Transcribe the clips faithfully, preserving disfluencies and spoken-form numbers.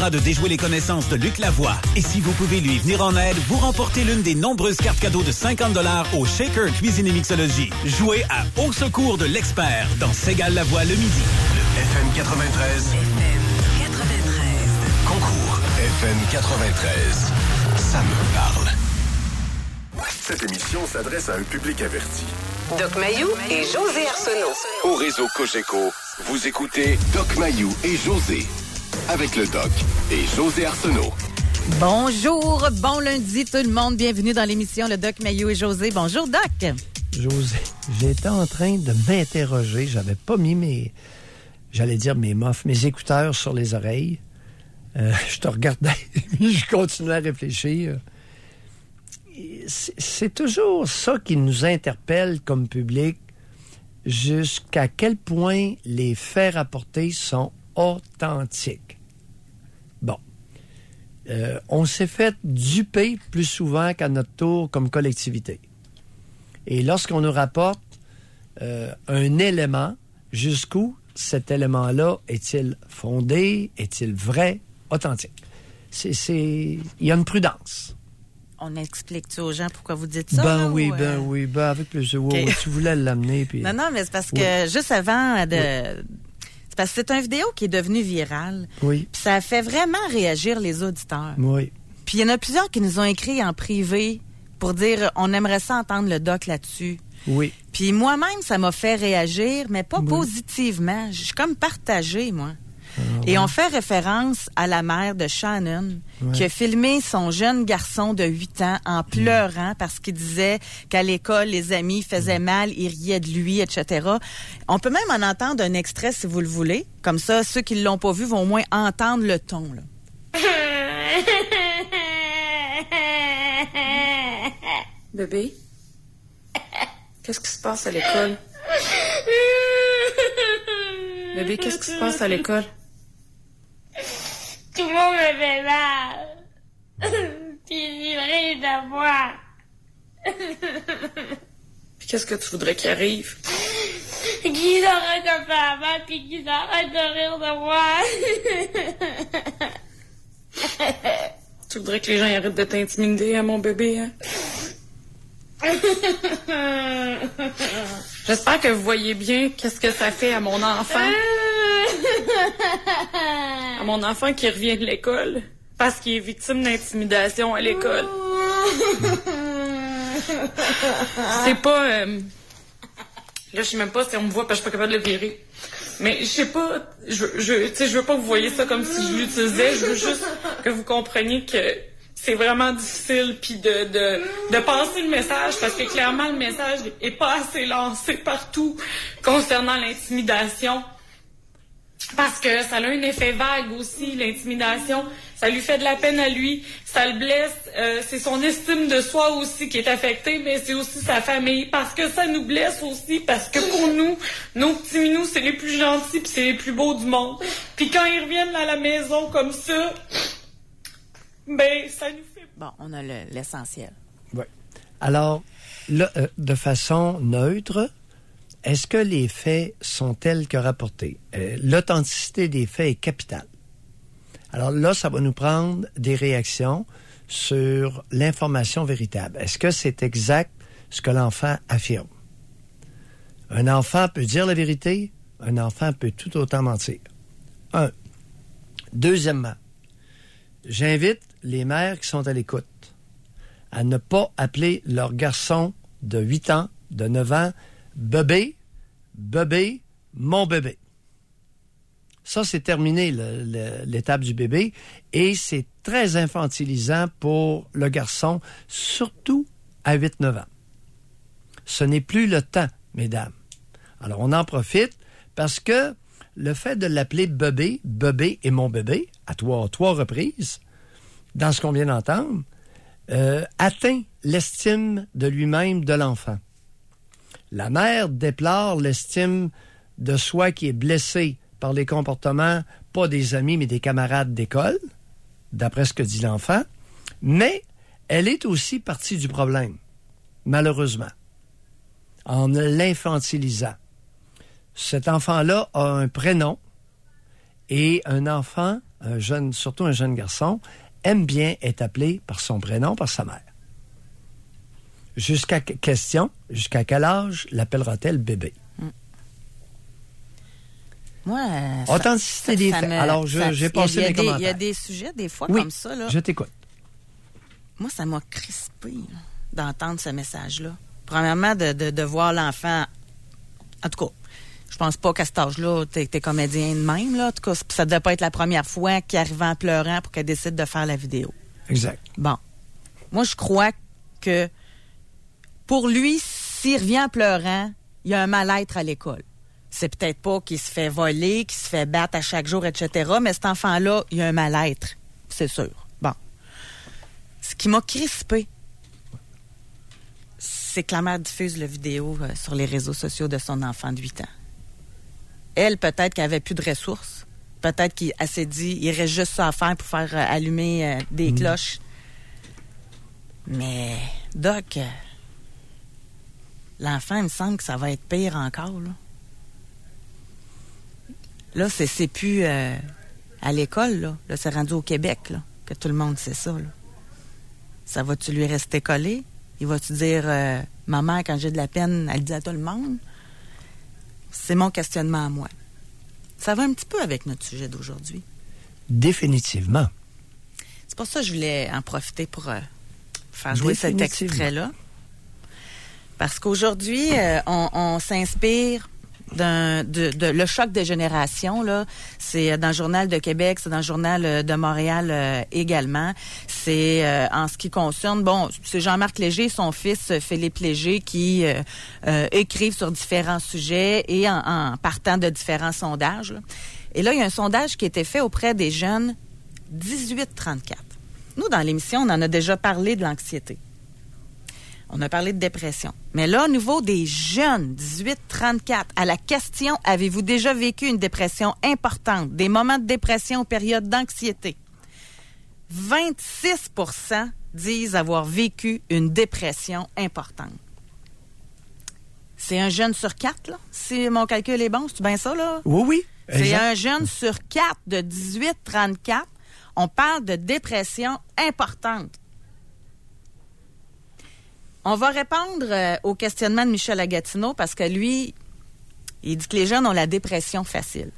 permettra de déjouer les connaissances de Luc Lavoie. Et si vous pouvez lui venir en aide, vous remportez l'une des nombreuses cartes cadeaux de cinquante dollars au Shaker Cuisine et Mixologie. Jouez à Au secours de l'expert dans Ségale Lavoie le midi. Le F M quatre-vingt-treize. F M quatre-vingt-treize. Concours F M quatre-vingt-treize. Ça me parle. Cette émission s'adresse à un public averti. Doc Mayou et José Arsenault. Au réseau Cogeco, vous écoutez Doc Mayou et José. Avec le Doc et José Arsenault. Bonjour, bon lundi tout le monde. Bienvenue dans l'émission Le Doc Mayou et José. Bonjour Doc. José, j'étais en train de m'interroger. J'avais pas mis mes, j'allais dire mes muffs, mes écouteurs sur les oreilles. Euh, je te regardais, je continuais à réfléchir. C'est, c'est toujours ça qui nous interpelle comme public, jusqu'à quel point les faits rapportés sont authentiques. Bon. Euh, on s'est fait duper plus souvent qu'à notre tour comme collectivité. Et lorsqu'on nous rapporte euh, un élément, jusqu'où cet élément-là est-il fondé, est-il vrai, authentique? C'est, c'est... Il y a une prudence. On explique-tu aux gens pourquoi vous dites ça? Ben là, oui, ou, ben euh... oui, ben avec plaisir. Okay. Tu voulais l'amener. Puis... Non, non, mais c'est parce que oui. juste avant de... Oui. C'est parce que c'est une vidéo qui est devenue virale. Oui. Puis ça a fait vraiment réagir les auditeurs. Oui. Puis il y en a plusieurs qui nous ont écrit en privé pour dire on aimerait ça entendre le doc là-dessus. Oui. Puis moi-même, ça m'a fait réagir, mais pas oui. positivement. Je suis comme partagée, moi. Ah, Et ouais. on fait référence à la mère de Shannon, ouais. qui a filmé son jeune garçon de huit ans en pleurant mmh. parce qu'il disait qu'à l'école, les amis faisaient mal, ils riaient de lui, et cetera. On peut même en entendre un extrait si vous le voulez. Comme ça, ceux qui ne l'ont pas vu vont au moins entendre le ton. Là. Bébé, qu'est-ce qui se passe à l'école? Bébé, qu'est-ce qui se passe à l'école? Tout le monde me fait mal. Puis j'ai rien à voir. Puis qu'est-ce que tu voudrais qu'il arrive? Qu'ils arrêtent de faire mal, puis qu'ils arrêtent de rire de moi. Tu voudrais que les gens arrêtent de t'intimider, hein, mon bébé, hein? J'espère que vous voyez bien qu'est-ce que ça fait à mon enfant. À mon enfant qui revient de l'école parce qu'il est victime d'intimidation à l'école. C'est pas... Euh... Là, je sais même pas si on me voit parce que je suis pas capable de le virer. Mais je sais pas... Je, je, tu sais, je veux pas que vous voyez ça comme si je l'utilisais. Je veux juste que vous compreniez que c'est vraiment difficile puis de, de, de passer le message parce que clairement, le message est pas assez lancé partout concernant l'intimidation. Parce que ça a un effet vague aussi, l'intimidation. Ça lui fait de la peine à lui, ça le blesse. Euh, c'est son estime de soi aussi qui est affectée, mais c'est aussi sa famille. Parce que ça nous blesse aussi, parce que pour nous, nos petits minous, c'est les plus gentils puis c'est les plus beaux du monde. Puis quand ils reviennent à la maison comme ça, ben, ça nous fait... Bon, on a le, l'essentiel. Oui. Alors, là, euh, de façon neutre... Est-ce que les faits sont tels que rapportés? Euh, l'authenticité des faits est capitale. Alors là, ça va nous prendre des réactions sur l'information véritable. Est-ce que c'est exact ce que l'enfant affirme? Un enfant peut dire la vérité, un enfant peut tout autant mentir. Un. Deuxièmement, j'invite les mères qui sont à l'écoute à ne pas appeler leur garçon de huit ans, de neuf ans, bébé, bébé, mon bébé. Ça, c'est terminé, le, le, l'étape du bébé, et c'est très infantilisant pour le garçon, surtout à huit neuf ans. Ce n'est plus le temps, mesdames. Alors, on en profite parce que le fait de l'appeler bébé, bébé et mon bébé, à trois, trois reprises, dans ce qu'on vient d'entendre, euh, atteint l'estime de lui-même de l'enfant. La mère déplore l'estime de soi qui est blessée par les comportements, pas des amis, mais des camarades d'école, d'après ce que dit l'enfant, mais elle est aussi partie du problème, malheureusement, en l'infantilisant. Cet enfant-là a un prénom et un enfant un jeune, surtout un jeune garçon, aime bien être appelé par son prénom, par sa mère. Jusqu'à question, jusqu'à quel âge l'appellera-t-elle bébé? Mm. Moi, euh, authenticité ça, des ça faits. me, Alors, je, ça, j'ai passé mes commentaires. Il y a des sujets, des fois, oui, comme ça. Là. Je t'écoute. Moi, ça m'a crispé là, d'entendre ce message-là. Premièrement, de, de, de voir l'enfant. En tout cas, je pense pas qu'à cet âge-là, t'es, t'es comédien de même. Là. En tout cas, ça devait pas être la première fois qu'il arrivait en pleurant pour qu'elle décide de faire la vidéo. Exact. Bon. Moi, je crois que pour lui, s'il revient en pleurant, il y a un mal-être à l'école. C'est peut-être pas qu'il se fait voler, qu'il se fait battre à chaque jour, et cetera, mais cet enfant-là, il y a un mal-être, c'est sûr. Bon. Ce qui m'a crispé, c'est que la mère diffuse la vidéo euh, sur les réseaux sociaux de son enfant de huit ans. Elle, peut-être qu'elle avait plus de ressources. Peut-être qu'elle s'est dit, il reste juste ça à faire pour faire euh, allumer euh, des mmh. cloches. Mais, Doc, euh, l'enfant, il me semble que ça va être pire encore, là. Là, c'est, c'est plus euh, à l'école, là. Là, c'est rendu au Québec, là, que tout le monde sait ça, là. Ça va-tu lui rester collé? Il va-tu dire, euh, ma mère, quand j'ai de la peine, elle dit à tout le monde? C'est mon questionnement à moi. Ça va un petit peu avec notre sujet d'aujourd'hui. Définitivement. C'est pour ça que je voulais en profiter pour euh, faire jouer cet extrait-là. Parce qu'aujourd'hui, euh, on, on s'inspire d'un, de, de le choc des générations. Là, c'est dans le Journal de Québec, c'est dans le Journal de Montréal euh, également. C'est euh, en ce qui concerne, bon, c'est Jean-Marc Léger, son fils Philippe Léger, qui euh, euh, écrivent sur différents sujets et en, en partant de différents sondages. Là. Et là, il y a un sondage qui a été fait auprès des jeunes dix-huit trente-quatre. Nous, dans l'émission, on en a déjà parlé de l'anxiété. On a parlé de dépression. Mais là, au niveau des jeunes, dix-huit trente-quatre, à la question « Avez-vous déjà vécu une dépression importante? » Des moments de dépression, période d'anxiété. vingt-six pour cent disent avoir vécu une dépression importante. C'est un jeune sur quatre, là? Si mon calcul est bon, c'est bien ça, là? Oui, oui. C'est exact. Un jeune sur quatre de dix-huit trente-quatre. On parle de dépression importante. On va répondre euh, au questionnement de Michel Agatino parce que lui, il dit que les jeunes ont la dépression facile.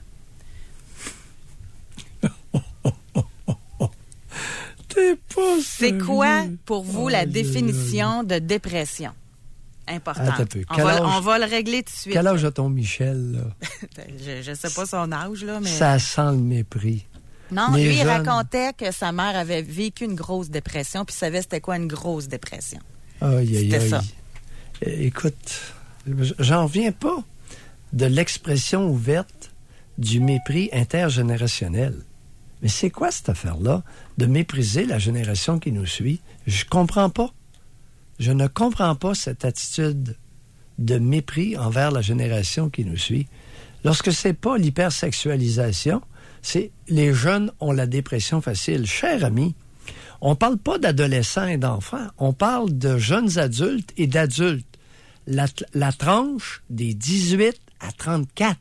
T'es pas C'est quoi pour vous oh, la définition de dépression importante? On va, âge, on va le régler tout de suite. Quel âge a ton Michel, là? je ne sais pas son âge, là, mais... Ça sent le mépris. Non, les lui, jeunes... il racontait que sa mère avait vécu une grosse dépression puis savait c'était quoi une grosse dépression. Aïe, aïe, C'était aïe. ça. Écoute, j'en reviens pas de l'expression ouverte du mépris intergénérationnel. Mais c'est quoi cette affaire-là de mépriser la génération qui nous suit? Je comprends pas. Je ne comprends pas cette attitude de mépris envers la génération qui nous suit. Lorsque c'est pas l'hypersexualisation, c'est les jeunes ont la dépression facile. Cher ami, on parle pas d'adolescents et d'enfants, on parle de jeunes adultes et d'adultes. La, la tranche des dix-huit à trente-quatre.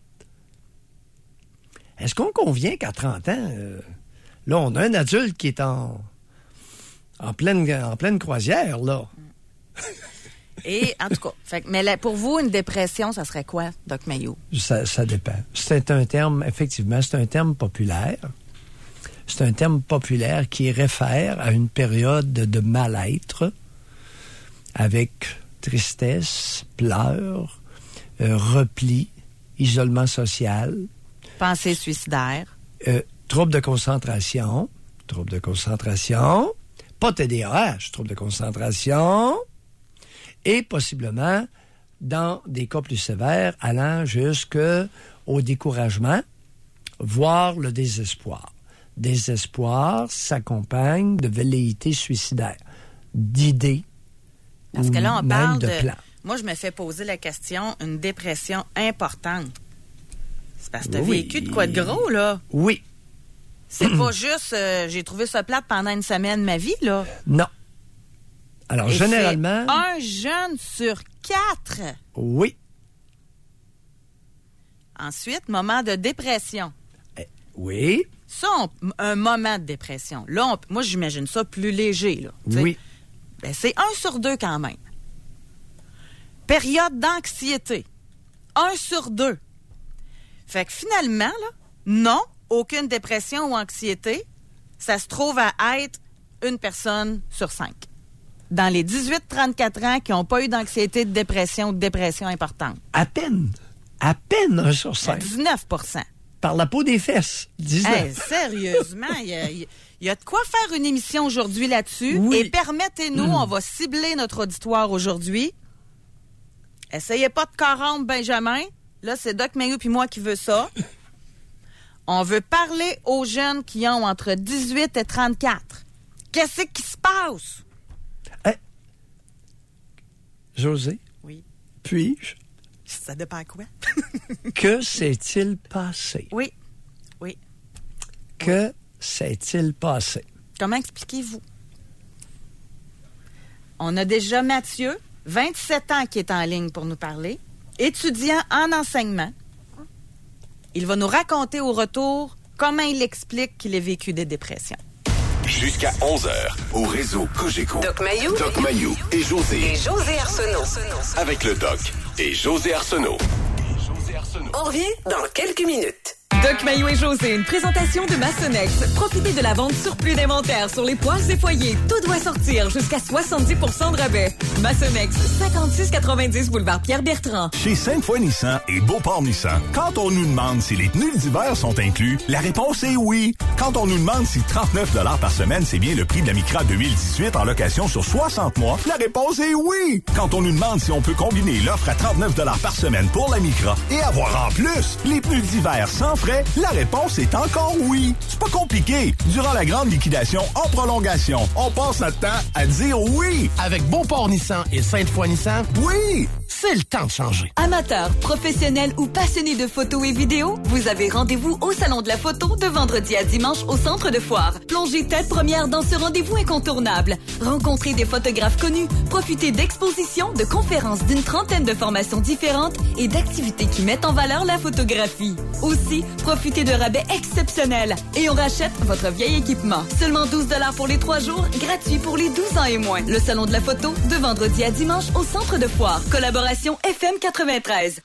Est-ce qu'on convient qu'à trente ans, euh, là, on a un adulte qui est en, en, pleine, en pleine croisière, là? Et, en tout cas, fait, mais là, pour vous, une dépression, ça serait quoi, Doc Mayo? Ça, ça dépend. C'est un terme, effectivement, c'est un terme populaire. C'est un terme populaire qui réfère à une période de mal-être avec tristesse, pleurs, euh, repli, isolement social. Pensée suicidaire. Euh, trouble de concentration. Trouble de concentration. Pas T D A H, trouble de concentration. Et possiblement, dans des cas plus sévères, allant jusqu'au découragement, voire le désespoir. Désespoir s'accompagne de velléités suicidaires, d'idées. Parce que là, on parle de, de plans. Moi, je me fais poser la question, une dépression importante. C'est parce que t'as Oui. vécu de quoi de gros, là? Oui. C'est pas juste, euh, j'ai trouvé ça plate pendant une semaine de ma vie, là. Non. Alors, Et généralement... c'est un jeune sur quatre. Oui. Ensuite, moment de dépression. Oui. Ça, on, un moment de dépression. Là, on, moi, j'imagine ça plus léger. Là, oui. Ben, c'est un sur deux quand même. Période d'anxiété. Un sur deux. Fait que finalement, là, non, aucune dépression ou anxiété, ça se trouve à être une personne sur cinq. Dans les dix-huit à trente-quatre ans qui n'ont pas eu d'anxiété, de dépression ou de dépression importante. À peine. À peine un sur cinq. dix-neuf pour cent. Par la peau des fesses. dix-neuf. Hey, sérieusement, il y, y, y a de quoi faire une émission aujourd'hui là-dessus. Oui. Et permettez-nous, mmh. on va cibler notre auditoire aujourd'hui. Essayez pas de corrompre Benjamin. Là, c'est Doc Mayou puis moi qui veut ça. On veut parler aux jeunes qui ont entre dix-huit et trente-quatre. Qu'est-ce qui se passe? Hey. José? Oui. Puis-je? Ça dépend quoi? Que s'est-il passé? Oui. Oui. Que s'est-il passé? Comment expliquez-vous? On a déjà Mathieu, vingt-sept ans, qui est en ligne pour nous parler, étudiant en enseignement. Il va nous raconter au retour comment il explique qu'il a vécu des dépressions. Jusqu'à onze heures, au réseau Cogeco. Doc Mayou. Doc Mayou et José. Et José Arsenault. Avec le Doc et José Arsenault. On revient dans quelques minutes. Doc Mayou et José, une présentation de Massonex. Profitez de la vente surplus d'inventaire sur les poêles et foyers. Tout doit sortir jusqu'à soixante-dix pour cent de rabais. Massonex, cinquante-six quatre-vingt-dix boulevard Pierre-Bertrand. Chez Sainte-Foy Nissan et Beauport Nissan, quand on nous demande si les tenues d'hiver sont inclus, la réponse est oui. Quand on nous demande si trente-neuf dollars par semaine, c'est bien le prix de la Micra deux mille dix-huit en location sur soixante mois, la réponse est oui. Quand on nous demande si on peut combiner l'offre à trente-neuf dollars par semaine pour la Micra et avoir en plus les pneus d'hiver sans frais, la réponse est encore oui. C'est pas compliqué. Durant la grande liquidation en prolongation, on passe notre temps à dire oui. Avec Beauport Nissan et Sainte-Foy Nissan, oui, c'est le temps de changer. Amateurs, professionnels ou passionnés de photos et vidéos, vous avez rendez-vous au Salon de la photo de vendredi à dimanche au Centre de Foire. Plongez tête première dans ce rendez-vous incontournable. Rencontrez des photographes connus, profitez d'expositions, de conférences d'une trentaine de formations différentes et d'activités qui mettent en valeur la photographie. Aussi, profitez de rabais exceptionnels et on rachète votre vieil équipement. Seulement douze dollars pour les trois jours, gratuit pour les douze ans et moins. Le Salon de la photo de vendredi à dimanche au Centre de Foire. Collaboration F M quatre-vingt-treize.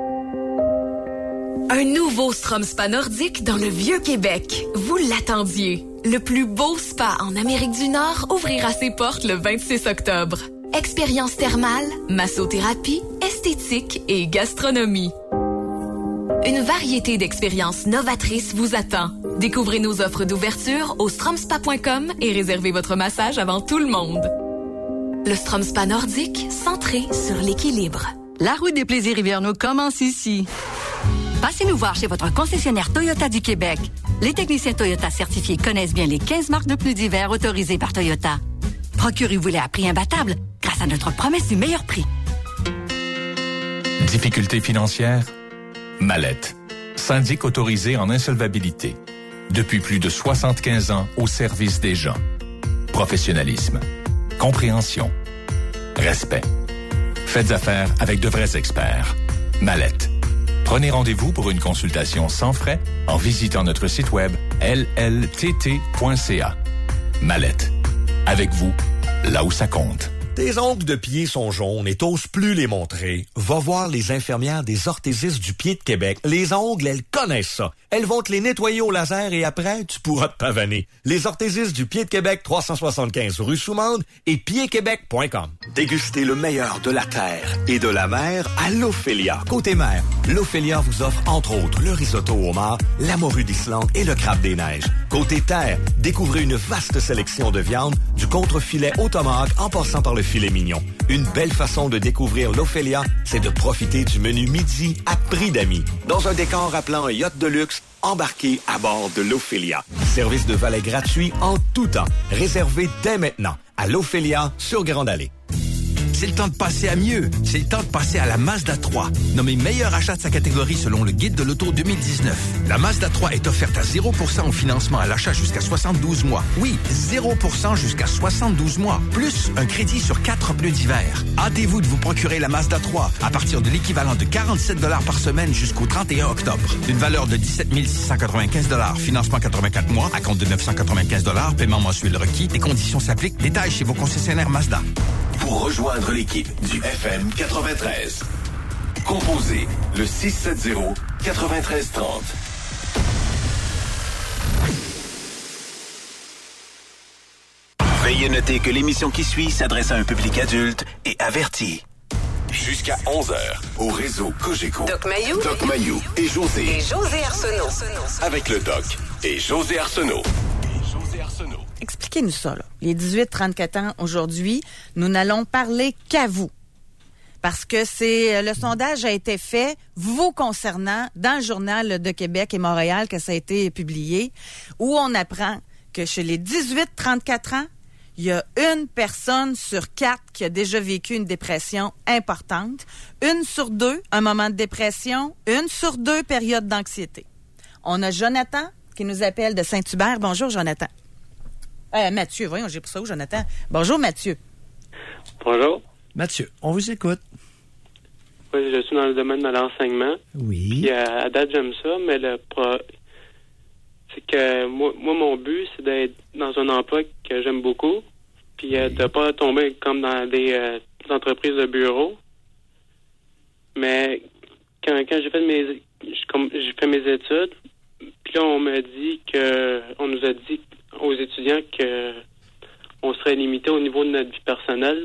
Un nouveau Strom Spa nordique dans le Vieux-Québec. Vous l'attendiez. Le plus beau spa en Amérique du Nord ouvrira ses portes le vingt-six octobre. Expérience thermale, massothérapie, esthétique et gastronomie. Une variété d'expériences novatrices vous attend. Découvrez nos offres d'ouverture au stromspa point com et réservez votre massage avant tout le monde. Le Strom Spa nordique, centré sur l'équilibre. La route des plaisirs hivernaux commence ici. Passez nous voir chez votre concessionnaire Toyota du Québec. Les techniciens Toyota certifiés connaissent bien les quinze marques de pneus d'hiver autorisées par Toyota. Procurez-vous-les à prix imbattable grâce à notre promesse du meilleur prix. Difficultés financières? Mallette. Syndic autorisé en insolvabilité. Depuis plus de soixante-quinze ans au service des gens. Professionnalisme. Compréhension. Respect. Faites affaire avec de vrais experts. Mallette. Prenez rendez-vous pour une consultation sans frais en visitant notre site web l l t t point c a. Mallette. Avec vous, là où ça compte. Tes ongles de pied sont jaunes et t'oses plus les montrer. Va voir les infirmières des orthésistes du pied de Québec. Les ongles, elles connaissent ça. Elles vont te les nettoyer au laser et après, tu pourras te pavaner. Les orthésistes du pied de Québec, trois cent soixante-quinze rue Soumande et pied québec point com. Dégustez le meilleur de la terre et de la mer à l'Ophélia. Côté mer, l'Ophélia vous offre entre autres le risotto au homard, la morue d'Islande et le crabe des neiges. Côté terre, découvrez une vaste sélection de viande, du contrefilet au tomahawk en passant par le filet mignon. Une belle façon de découvrir l'Ophélia, c'est de profiter du menu midi à prix d'amis. Dans un décor rappelant un yacht de luxe, embarqué à bord de l'Ophélia. Service de valet gratuit en tout temps. Réservé dès maintenant à l'Ophélia sur Grande Allée. c'est le temps de passer à mieux. C'est le temps de passer à la Mazda trois. Nommé meilleur achat de sa catégorie selon le guide de l'auto deux mille dix-neuf. La Mazda trois est offerte à zéro pour cent au financement à l'achat jusqu'à soixante-douze mois. Oui, zéro pour cent jusqu'à soixante-douze mois. Plus un crédit sur quatre pneus d'hiver. Hâtez-vous de vous procurer la Mazda trois à partir de l'équivalent de quarante-sept dollars par semaine jusqu'au trente et un octobre. D'une valeur de dix-sept mille six cent quatre-vingt-quinze dollars. Financement quatre-vingt-quatre mois à compte de neuf cent quatre-vingt-quinze dollars. Paiement mensuel requis. Les conditions s'appliquent. Détails chez vos concessionnaires Mazda. Pour rejoindre l'équipe du F M quatre-vingt-treize, composez le six sept zéro, neuf trois trois zéro. Veuillez noter que l'émission qui suit s'adresse à un public adulte et averti. Jusqu'à onze heures, au réseau Cogeco. Doc Mayou. Doc Mayou et José. Et José Arsenault. Avec le Doc et José Arsenault. Expliquez-nous ça, là. Les dix-huit trente-quatre ans aujourd'hui, nous n'allons parler qu'à vous. Parce que c'est le sondage a été fait, vous concernant, dans le Journal de Québec et Montréal, que ça a été publié, où on apprend que chez les dix-huit trente-quatre ans, il y a une personne sur quatre qui a déjà vécu une dépression importante, une sur deux, un moment de dépression, une sur deux, période d'anxiété. On a Jonathan qui nous appelle de Saint-Hubert. Bonjour, Jonathan. Euh, Mathieu, voyons, j'ai pris ça où, Jonathan? Bonjour, Mathieu. Bonjour. Mathieu, on vous écoute. Oui, je suis dans le domaine de l'enseignement. Oui. Puis à, à date, j'aime ça, mais le pro... c'est que moi, moi, mon but, c'est d'être dans un emploi que j'aime beaucoup, puis euh, de ne pas tomber comme dans des, euh, des entreprises de bureau. Mais quand, quand j'ai fait mes j'ai fait mes études, puis là, on m'a dit que on nous a dit aux étudiants que on serait limité au niveau de notre vie personnelle,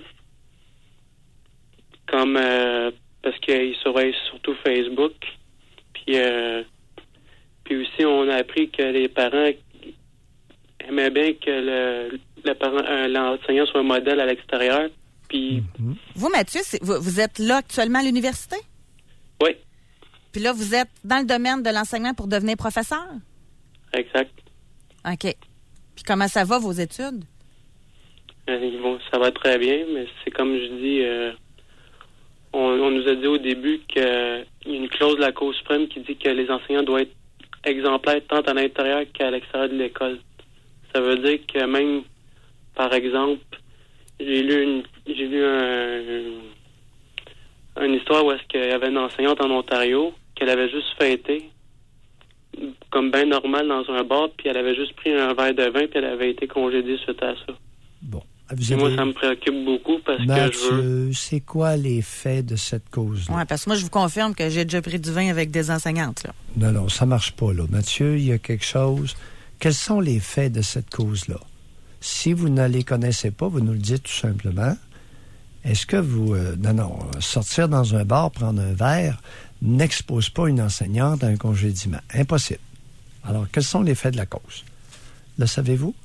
comme euh, parce qu'ils surveillent surtout Facebook, puis euh, puis aussi on a appris que les parents aimaient bien que le, le parent, euh, l'enseignant soit un modèle à l'extérieur, puis mm-hmm. Vous, Mathieu, c'est, vous, vous êtes là actuellement à l'université? Oui. Puis là, vous êtes dans le domaine de l'enseignement pour devenir professeur? Exact. OK. Puis comment ça va, vos études? Euh, bon, ça va très bien, mais c'est comme je dis, euh, on, on nous a dit au début qu'il y a une clause de la Cour suprême qui dit que les enseignants doivent être exemplaires tant à l'intérieur qu'à l'extérieur de l'école. Ça veut dire que même, par exemple, j'ai lu une j'ai lu un, une histoire où est-ce qu'il y avait une enseignante en Ontario qu'elle avait juste fêté comme bien normal dans un bar, puis elle avait juste pris un verre de vin, puis elle avait été congédiée suite à ça. Bon. Vous avez... Moi, ça me préoccupe beaucoup parce Mathieu, que je veux... c'est quoi les faits de cette cause-là? Oui, parce que moi, je vous confirme que j'ai déjà pris du vin avec des enseignantes, là. Non, non, ça marche pas, là. Mathieu, il y a quelque chose... Quels sont les faits de cette cause-là? Si vous ne les connaissez pas, vous nous le dites tout simplement. Est-ce que vous... Euh, non, non, sortir dans un bar, prendre un verre, n'expose pas une enseignante à un congédiement. Impossible. Alors, quels sont les faits de la cause? Le savez-vous?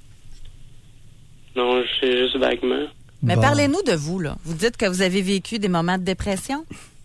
Non, je sais juste vaguement. Mais bon. Parlez-nous de vous, là. Vous dites que vous avez vécu des moments de dépression?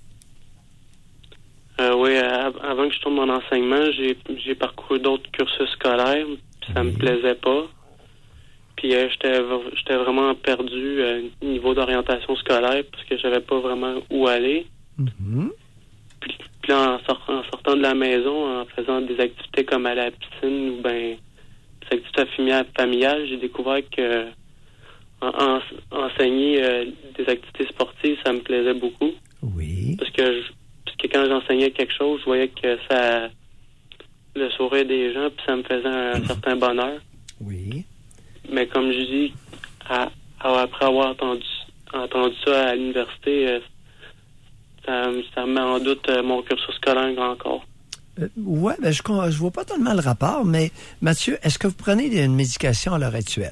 Euh, oui, à, avant que je tombe dans l'enseignement, j'ai, j'ai parcouru d'autres cursus scolaires, puis ça oui. me plaisait pas. Puis euh, j'étais, j'étais vraiment perdu euh, au niveau d'orientation scolaire, parce que j'avais pas vraiment où aller. Mm-hmm. Puis, puis là, en, sort, en sortant de la maison, en faisant des activités comme aller à la piscine ou ben des activités familiales, j'ai découvert que en, en, enseigner euh, des activités sportives, ça me plaisait beaucoup. Oui. Parce que je, parce que quand j'enseignais quelque chose, je voyais que ça le sourire des gens, puis ça me faisait un mmh. certain bonheur. Oui. Mais comme je dis, à, à, après avoir entendu, entendu ça à l'université, euh, ça, ça met en doute euh, mon cursus scolaire encore. Euh, oui, ben je ne vois pas tellement le rapport, mais Mathieu, est-ce que vous prenez une médication à l'heure actuelle?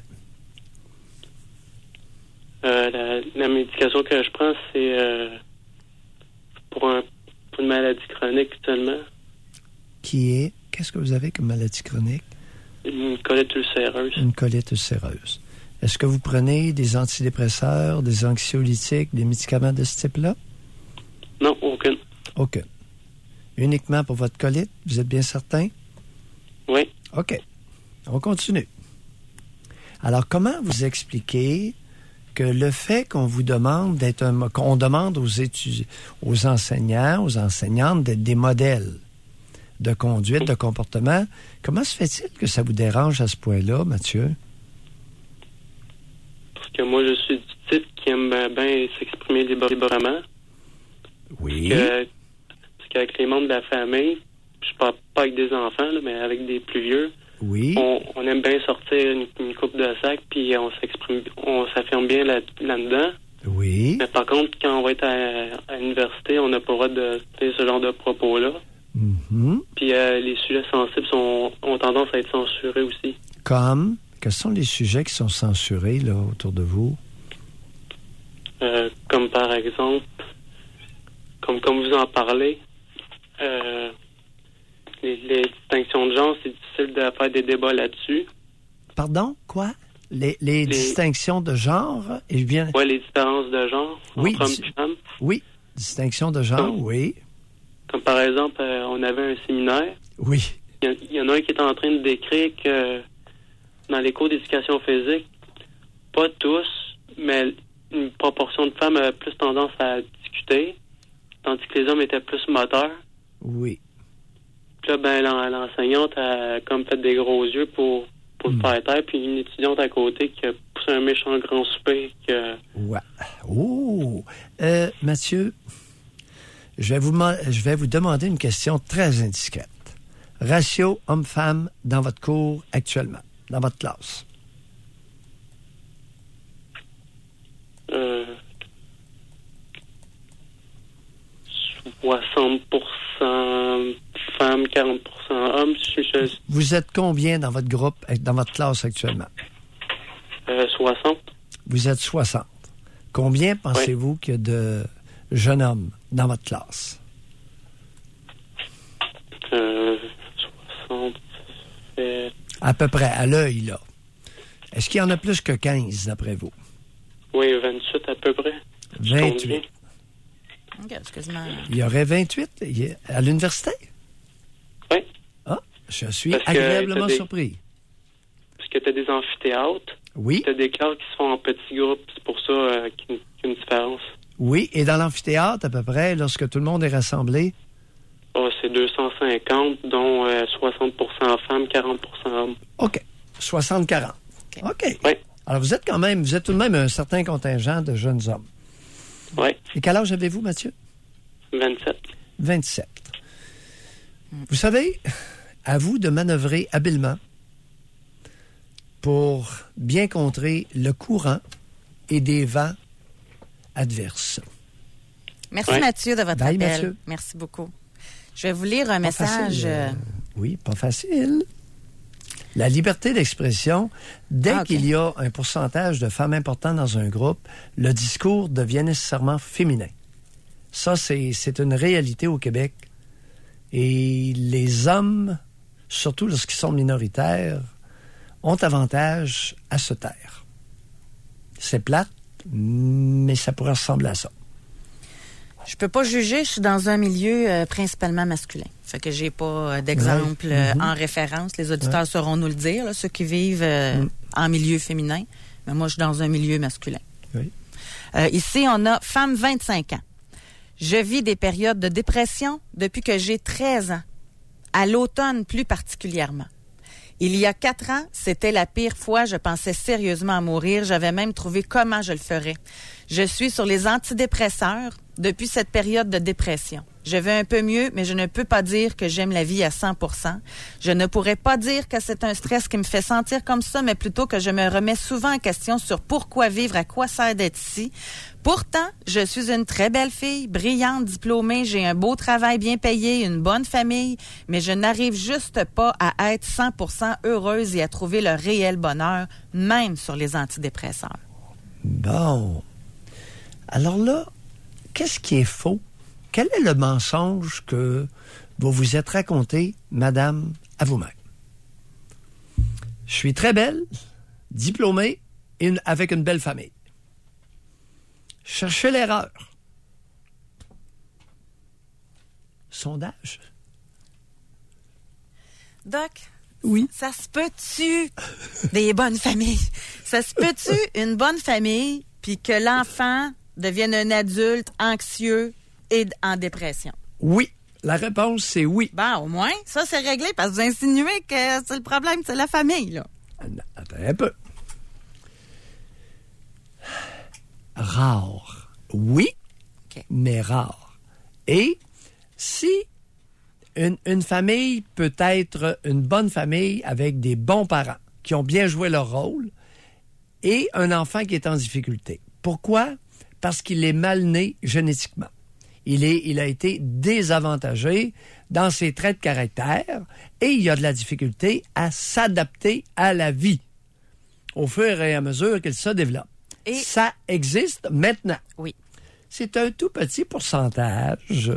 Euh, la, la médication que je prends, c'est euh, pour, un, pour une maladie chronique seulement. Qui est? Qu'est-ce que vous avez comme maladie chronique? Une colite ulcéreuse. Une colite ulcéreuse. Est-ce que vous prenez des antidépresseurs, des anxiolytiques, des médicaments de ce type-là? Non, aucun. Aucun. Uniquement pour votre colite, vous êtes bien certain? Oui. OK. On continue. Alors, comment vous expliquez que le fait qu'on vous demande d'être un, qu'on demande aux étudiants, aux enseignants, aux enseignantes d'être des modèles de conduite, de comportement, comment se fait-il que ça vous dérange à ce point-là, Mathieu? Parce que moi, je suis du type qui aime bien s'exprimer librement. Oui. Parce, que, parce qu'avec les membres de la famille, je parle pas avec des enfants, là, mais avec des plus vieux, oui. on, on aime bien sortir une, une coupe de sac, puis on s'exprime, on s'affirme bien là, là-dedans. Oui. Mais par contre, quand on va être à, à l'université, on n'a pas le droit de faire ce genre de propos-là. Mm-hmm. Puis euh, les sujets sensibles sont, ont tendance à être censurés aussi. Comme? Quels sont les sujets qui sont censurés là autour de vous? Euh, comme par exemple, comme, comme vous en parlez, euh, les, les distinctions de genre, c'est difficile de faire des débats là-dessus. Pardon? Quoi? Les, les, les distinctions de genre? Et bien... Oui, les différences de genre oui, entre hommes et femmes. Oui, distinctions de genre, comme, oui. Comme par exemple, euh, on avait un séminaire. Oui. Il y, y en a un qui est en train de décrire que dans les cours d'éducation physique, pas tous, mais une proportion de femmes avaient plus tendance à discuter, tandis que les hommes étaient plus moteurs. Oui. Puis là, ben, l'enseignante a comme fait des gros yeux pour, pour mm. le faire taire, puis une étudiante à côté qui a poussé un méchant grand soupir. Que... Ouais. Oh! Euh, Mathieu, je vais, vous, je vais vous demander une question très indiscrète. Ratio homme-femme dans votre cours actuellement, dans votre classe? Euh, soixante pour cent femmes, quarante pour cent hommes. Je, je... Vous êtes combien dans votre groupe, dans votre classe actuellement? Euh, soixante. Vous êtes soixante. Combien pensez-vous oui. qu'il y a de jeunes hommes dans votre classe? Euh, soixante. Euh... À peu près, à l'œil, là. Est-ce qu'il y en a plus que quinze, d'après vous? Oui, vingt-huit à peu près. vingt-huit. Okay, excuse-moi. Il y aurait vingt-huit à l'université? Oui. Ah, je suis parce agréablement des... surpris. Parce que tu as des amphithéâtres. Oui. Tu as des classes qui se font en petits groupes. C'est pour ça euh, qu'il y a une différence. Oui, et dans l'amphithéâtre, à peu près, lorsque tout le monde est rassemblé? Oh, c'est deux cent cinquante, dont euh, soixante pour cent femmes, quarante pour cent hommes. OK. soixante quarante. OK. OK. Oui. Alors, vous êtes quand même, vous êtes tout de même un certain contingent de jeunes hommes. Oui. Et quel âge avez-vous, Mathieu? vingt-sept. vingt-sept. Vous savez, à vous de manœuvrer habilement pour bien contrer le courant et des vents adverses. Merci, ouais. Mathieu, de votre Bye, appel. Mathieu. Merci beaucoup. Je vais vous lire un pas message. Facile, euh, oui, pas facile. La liberté d'expression, dès ah, okay. qu'il y a un pourcentage de femmes important dans un groupe, le discours devient nécessairement féminin. Ça, c'est, c'est une réalité au Québec. Et les hommes, surtout lorsqu'ils sont minoritaires, ont avantage à se taire. C'est plate, mais ça pourrait ressembler à ça. Je peux pas juger, je suis dans un milieu euh, principalement masculin. Fait que j'ai pas euh, d'exemple ouais. euh, mm-hmm. en référence. Les auditeurs ouais. sauront nous le dire, là, ceux qui vivent euh, mm. en milieu féminin. Mais moi, je suis dans un milieu masculin. Oui. Euh, ici, on a femme vingt-cinq ans. Je vis des périodes de dépression depuis que j'ai treize ans. À l'automne plus particulièrement. Il y a quatre ans, c'était la pire fois. Je pensais sérieusement à mourir. J'avais même trouvé comment je le ferais. Je suis sur les antidépresseurs depuis cette période de dépression. Je vais un peu mieux, mais je ne peux pas dire que j'aime la vie à cent pour cent. Je ne pourrais pas dire que c'est un stress qui me fait sentir comme ça, mais plutôt que je me remets souvent en question sur pourquoi vivre, à quoi sert d'être ici. Pourtant, je suis une très belle fille, brillante, diplômée, j'ai un beau travail bien payé, une bonne famille, mais je n'arrive juste pas à être cent pour cent heureuse et à trouver le réel bonheur, même sur les antidépresseurs. Bon. Alors là, qu'est-ce qui est faux? Quel est le mensonge que vous vous êtes raconté, madame, à vous-même? Je suis très belle, diplômée et une, avec une belle famille. Cherchez l'erreur. Sondage. Doc, oui. Ça se peut-tu des bonnes familles? Ça se peut-tu une bonne famille puis que l'enfant devienne un adulte anxieux et en dépression? Oui. La réponse, c'est oui. Ben, au moins, ça, c'est réglé, parce que vous insinuez que c'est le problème, c'est la famille, là. Attends un peu. Rare. Oui, okay. Mais rare. Et si une, une famille peut être une bonne famille avec des bons parents qui ont bien joué leur rôle et un enfant qui est en difficulté. Pourquoi? Parce qu'il est mal né génétiquement. Il, est, il a été désavantagé dans ses traits de caractère et il a de la difficulté à s'adapter à la vie au fur et à mesure qu'il se développe. Et ça existe maintenant. Oui. C'est un tout petit pourcentage.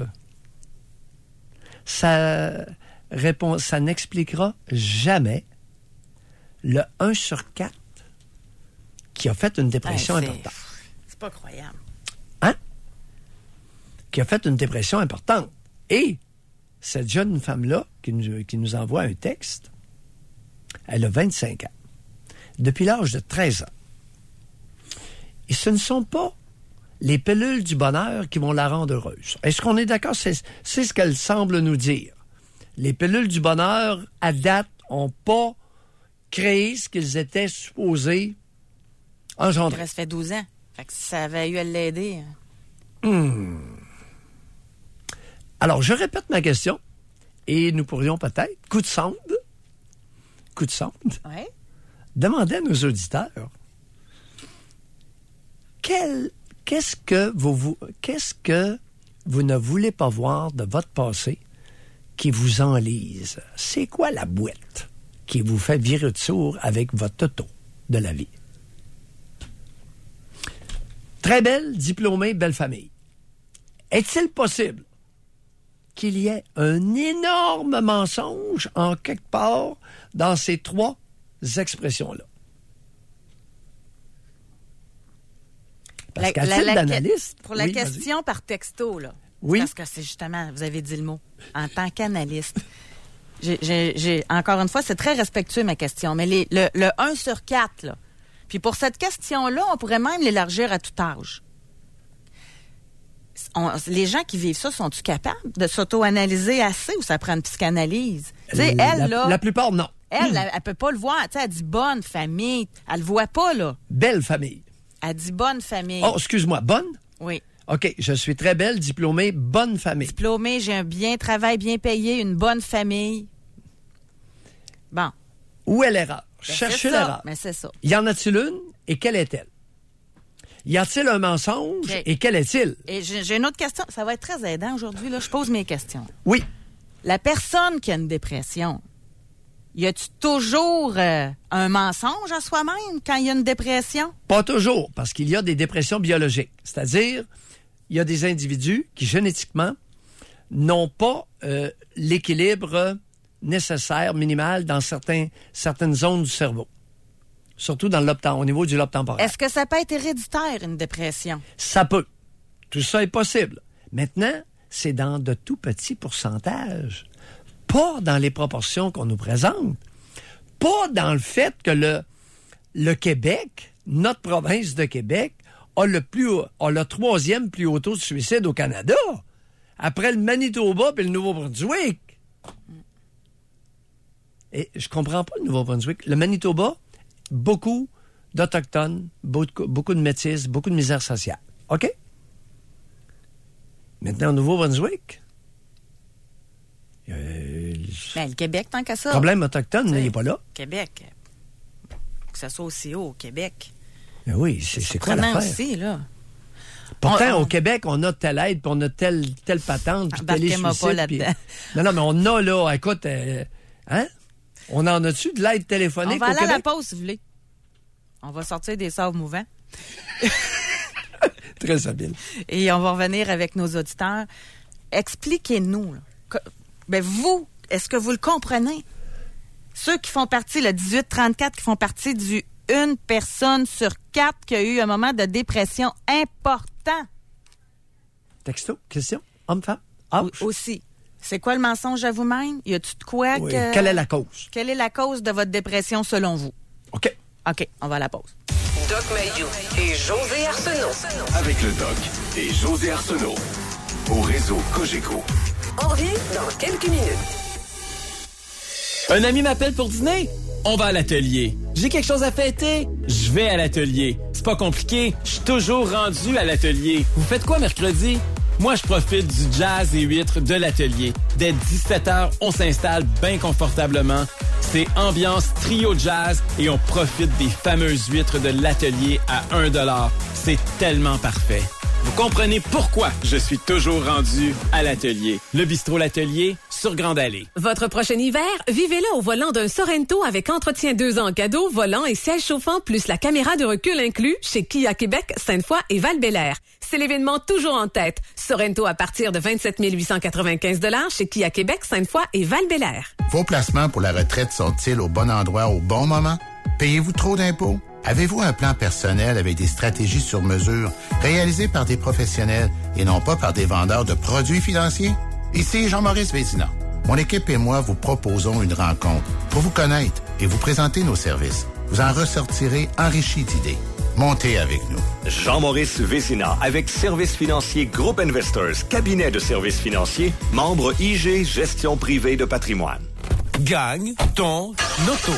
Ça, répond, ça n'expliquera jamais le un sur quatre qui a fait une dépression hey, c'est, importante. C'est pas croyable. Hein? Qui a fait une dépression importante. Et cette jeune femme-là qui nous, qui nous envoie un texte, elle a vingt-cinq ans. Depuis l'âge de treize ans. Et ce ne sont pas les pilules du bonheur qui vont la rendre heureuse. Est-ce qu'on est d'accord? C'est, c'est ce qu'elle semble nous dire. Les pilules du bonheur, à date, n'ont pas créé ce qu'ils étaient supposés engendrer. Il reste fait douze ans. Fait que si ça avait eu à l'aider... Hmm. Alors, je répète ma question et nous pourrions peut-être, coup de sonde, coup de sonde, ouais. demander à nos auditeurs quel, qu'est-ce que vous, vous qu'est-ce que vous ne voulez pas voir de votre passé qui vous enlise? C'est quoi la boîte qui vous fait virer de sourd avec votre auto de la vie? Très belle, diplômée, belle famille. Est-il possible qu'il y ait un énorme mensonge en quelque part dans ces trois expressions-là? Parce la, qu'à la, titre la, d'analyste... Pour la oui, question vas-y. Par texto, là. Oui. Parce que c'est justement, vous avez dit le mot, en tant qu'analyste. j'ai, j'ai, j'ai, encore une fois, c'est très respectueux ma question, mais les, le, le un sur quatre, là. Puis pour cette question-là, on pourrait même l'élargir à tout âge. On, les gens qui vivent ça, sont-ils capables de s'auto-analyser assez ou ça prend une psychanalyse? Tu sais, elle, la, là... La plupart, non. Elle, elle, elle peut pas le voir. Tu sais, elle dit bonne famille. Elle le voit pas, là. Belle famille. Elle dit bonne famille. Oh, excuse-moi, bonne? Oui. OK, je suis très belle, diplômée, bonne famille. Diplômée, j'ai un bien travail bien payé, une bonne famille. Bon. Où est l'erreur? Ben, Cherchez c'est ça. l'erreur. Mais c'est ça. Y en a-t-il une et quelle est-elle? Y a-t-il un mensonge okay. et quel est-il? Et j'ai, j'ai une autre question. Ça va être très aidant aujourd'hui. Là. Je pose mes questions. Oui. La personne qui a une dépression, y a-tu toujours euh, un mensonge à soi-même quand il y a une dépression? Pas toujours, parce qu'il y a des dépressions biologiques. C'est-à-dire, il y a des individus qui, génétiquement, n'ont pas euh, l'équilibre nécessaire, minimal, dans certains, certaines zones du cerveau. Surtout dans le lobe, au niveau du lobe temporaire. Est-ce que ça peut être héréditaire, une dépression? Ça peut. Tout ça est possible. Maintenant, c'est dans de tout petits pourcentages. Pas dans les proportions qu'on nous présente. Pas dans le fait que le, le Québec, notre province de Québec, a le, plus, a le troisième plus haut taux de suicide au Canada. Après le Manitoba et le Nouveau-Brunswick. Et je comprends pas le Nouveau-Brunswick. Le Manitoba, beaucoup d'Autochtones, beaucoup, beaucoup de métis, beaucoup de misère sociale. OK? Maintenant, au Nouveau-Brunswick, euh, ben, le Québec, tant qu'à ça. Le problème autochtone, il n'est pas là. Québec. Que ça soit aussi haut au Québec. Mais oui, c'est, c'est, c'est quoi l'affaire? Aussi, là. Pourtant, on, on... au Québec, on a telle aide, puis on a telle, telle patente, puis tel suicide. pas là-dedans. Puis... Non, non, mais on a, là, écoute, euh, hein? On en a-tu de l'aide téléphonique au Québec? On va aller à la pause, si vous voulez. On va sortir des sables mouvants. Très habile. Et on va revenir avec nos auditeurs. Expliquez-nous. Là, que, ben vous, est-ce que vous le comprenez? Ceux qui font partie, le dix-huit trente-quatre, qui font partie du une personne sur quatre qui a eu un moment de dépression important. Texto, question, homme-femme, âge. Aussi. C'est quoi le mensonge à vous-même? Y a-tu de quoi oui. que... Quelle est la cause? Quelle est la cause de votre dépression selon vous? OK. OK, on va à la pause. Doc Mayou et José Arsenault. Avec le Doc et José Arsenault. Au réseau Cogeco. On revient dans quelques minutes. Un ami m'appelle pour dîner? On va à l'atelier. J'ai quelque chose à fêter? Je vais à l'atelier. C'est pas compliqué, je suis toujours rendu à l'atelier. Vous faites quoi mercredi? Moi, je profite du jazz et huîtres de l'atelier. Dès dix-sept heures, on s'installe bien confortablement. C'est ambiance trio jazz et on profite des fameuses huîtres de l'atelier à un dollar. C'est tellement parfait. Vous comprenez pourquoi je suis toujours rendu à l'atelier. Le bistrot L'Atelier sur Grande Allée. Votre prochain hiver, vivez-le au volant d'un Sorento avec entretien deux ans en cadeau, volant et siège chauffant, plus la caméra de recul inclus chez Kia Québec, Sainte-Foy et Val-Bélair. C'est l'événement toujours en tête. Sorento à partir de vingt-sept mille huit cent quatre-vingt-quinze dollars chez Kia Québec, Sainte-Foy et Val-Bélair. Vos placements pour la retraite sont-ils au bon endroit au bon moment? Payez-vous trop d'impôts? Avez-vous un plan personnel avec des stratégies sur mesure réalisées par des professionnels et non pas par des vendeurs de produits financiers? Ici Jean-Maurice Vézina. Mon équipe et moi vous proposons une rencontre pour vous connaître et vous présenter nos services. Vous en ressortirez enrichi d'idées. Montez avec nous. Jean-Maurice Vézina avec Services financiers Groupe Investors, cabinet de services financiers, membre I G Gestion privée de patrimoine. Gagne ton auto.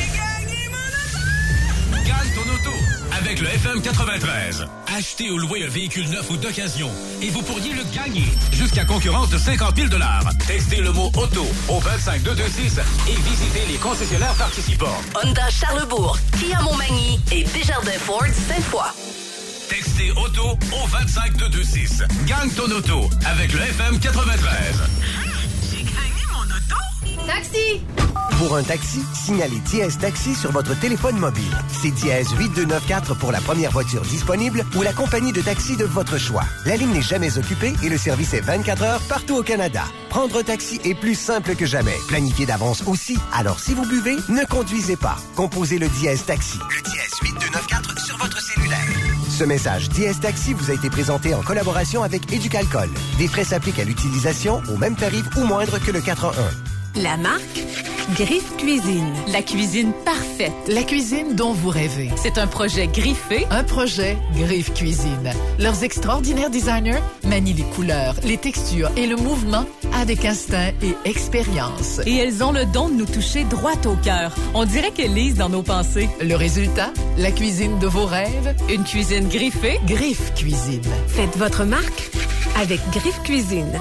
Gagne ton auto avec le F M quatre-vingt-treize. Achetez ou louez un véhicule neuf ou d'occasion et vous pourriez le gagner jusqu'à concurrence de cinquante mille dollars. Textez le mot auto au vingt-cinq deux deux six et visitez les concessionnaires participants. Honda Charlebourg, Kia Montmagny et Desjardins Ford Sainte-Foy. Textez auto au vingt-cinq deux deux six. Gagne ton auto avec le F M quatre-vingt-treize. J'ai gagné mon auto. Taxi! Pour un taxi, signalez Dièse Taxi sur votre téléphone mobile. C'est Dièse huit deux neuf quatre pour la première voiture disponible ou la compagnie de taxi de votre choix. La ligne n'est jamais occupée et le service est vingt-quatre heures partout au Canada. Prendre un taxi est plus simple que jamais. Planifiez d'avance aussi. Alors si vous buvez, ne conduisez pas. Composez le Dièse Taxi. Le Dièse huit deux neuf quatre sur votre cellulaire. Ce message Dièse Taxi vous a été présenté en collaboration avec Éducalcool. Des frais s'appliquent à l'utilisation au même tarif ou moindre que le quatre un un. La marque Griffe Cuisine. La cuisine parfaite. La cuisine dont vous rêvez. C'est un projet griffé. Un projet Griffe Cuisine. Leurs extraordinaires designers manient les couleurs, les textures et le mouvement avec instinct et expérience. Et elles ont le don de nous toucher droit au cœur. On dirait qu'elles lisent dans nos pensées. Le résultat, la cuisine de vos rêves. Une cuisine griffée. Griffe Cuisine. Faites votre marque avec Griffe Cuisine.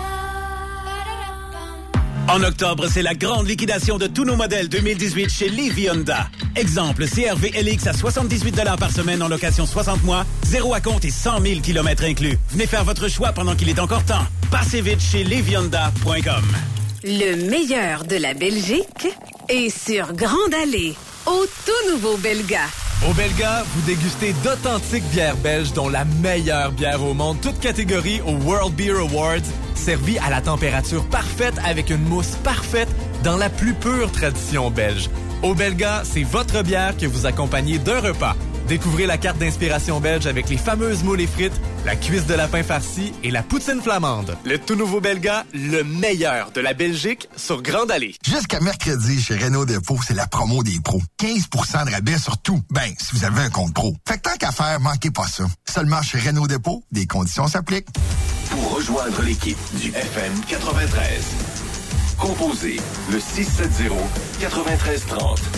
En octobre, c'est la grande liquidation de tous nos modèles deux mille dix-huit chez Lévis Honda. Exemple, C R V L X à soixante-dix-huit dollars par semaine en location soixante mois, zéro à compte et cent mille kilomètres inclus. Venez faire votre choix pendant qu'il est encore temps. Passez vite chez lévis honda point com. Le meilleur de la Belgique est sur Grande Allée, au tout nouveau Belga. Au Belga, vous dégustez d'authentiques bières belges, dont la meilleure bière au monde, toute catégorie au World Beer Awards, servie à la température parfaite avec une mousse parfaite dans la plus pure tradition belge. Au Belga, c'est votre bière que vous accompagnez d'un repas. Découvrez la carte d'inspiration belge avec les fameuses moules et frites, la cuisse de lapin farcie et la poutine flamande. Le tout nouveau Belga, le meilleur de la Belgique sur Grande Allée. Jusqu'à mercredi, chez Renault Dépôt, c'est la promo des pros. quinze pour cent de rabais sur tout. Ben, si vous avez un compte pro. Fait que tant qu'à faire, manquez pas ça. Seulement chez Renault Dépôt, des conditions s'appliquent. Pour rejoindre l'équipe du F M quatre-vingt-treize, composez le six sept zéro neuf trois trois zéro.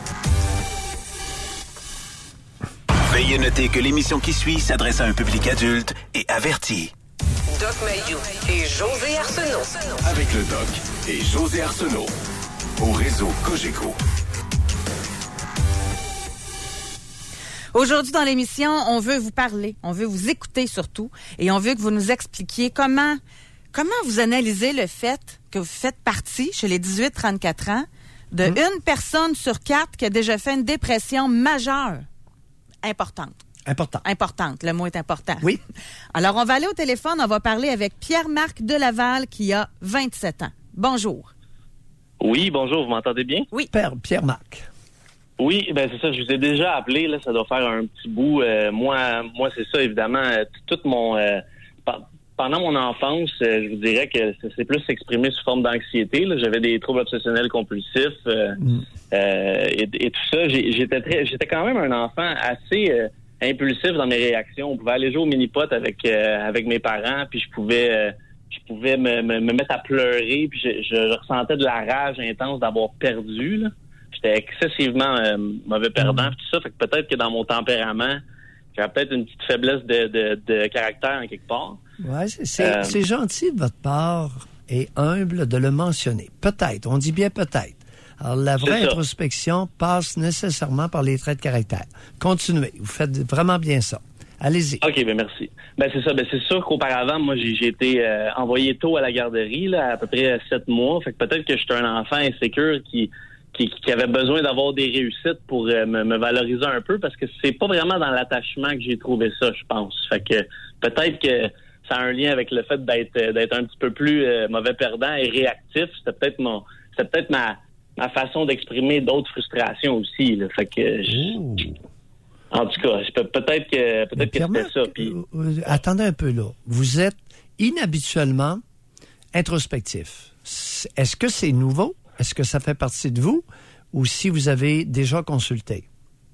Veuillez noter que l'émission qui suit s'adresse à un public adulte et averti. Doc Mayou et José Arsenault. Avec le Doc et José Arsenault. Au réseau Cogeco. Aujourd'hui, dans l'émission, on veut vous parler, on veut vous écouter surtout, et on veut que vous nous expliquiez comment, comment vous analysez le fait que vous faites partie, chez les dix-huit trente-quatre ans, de mmh. une personne sur quatre qui a déjà fait une dépression majeure. Importante. Important. Importante. Le mot est important. Oui. Alors, on va aller au téléphone. On va parler avec Pierre-Marc de Laval qui a vingt-sept ans. Bonjour. Oui, bonjour. Vous m'entendez bien? Oui. Père, Pierre-Marc. Oui, ben c'est ça. Je vous ai déjà appelé. Là, ça doit faire un petit bout. Euh, moi, moi, c'est ça, évidemment. Euh, tout mon... Euh, pendant mon enfance, euh, je vous dirais que ça s'est plus exprimé sous forme d'anxiété. Là. J'avais des troubles obsessionnels compulsifs euh, mm. euh, et, et tout ça. J'ai, j'étais très, j'étais quand même un enfant assez, euh, impulsif dans mes réactions. On pouvait aller jouer au mini-pot avec euh, avec mes parents, puis je pouvais euh, je pouvais me, me, me mettre à pleurer, puis je, je, je ressentais de la rage intense d'avoir perdu, là. J'étais excessivement euh, mauvais perdant, puis tout ça. Fait que peut-être que dans mon tempérament, j'avais peut-être une petite faiblesse de, de, de caractère en quelque part. Ouais, c'est, c'est, Euh, c'est gentil de votre part et humble de le mentionner. Peut-être, on dit bien peut-être. Alors, la vraie C'est ça. introspection passe nécessairement par les traits de caractère. Continuez, vous faites vraiment bien ça. Allez-y. OK, ben merci. Ben c'est ça. Ben c'est sûr qu'auparavant, moi, j'ai, j'ai été euh, envoyé tôt à la garderie, là, à peu près sept mois. Fait que peut-être que j'étais un enfant insécure qui, qui, qui avait besoin d'avoir des réussites pour euh, me, me valoriser un peu, parce que c'est pas vraiment dans l'attachement que j'ai trouvé ça, je pense. Fait que peut-être que ça a un lien avec le fait d'être d'être un petit peu plus euh, mauvais perdant et réactif. C'était peut-être mon, c'était peut-être ma ma façon d'exprimer d'autres frustrations aussi, là. Fait que je, en tout cas, je peux, peut-être que peut-être que c'était ça. Puis Euh, attendez un peu là. Vous êtes inhabituellement introspectif. C'est- Est-ce que c'est nouveau? Est-ce que ça fait partie de vous? Ou si vous avez déjà consulté?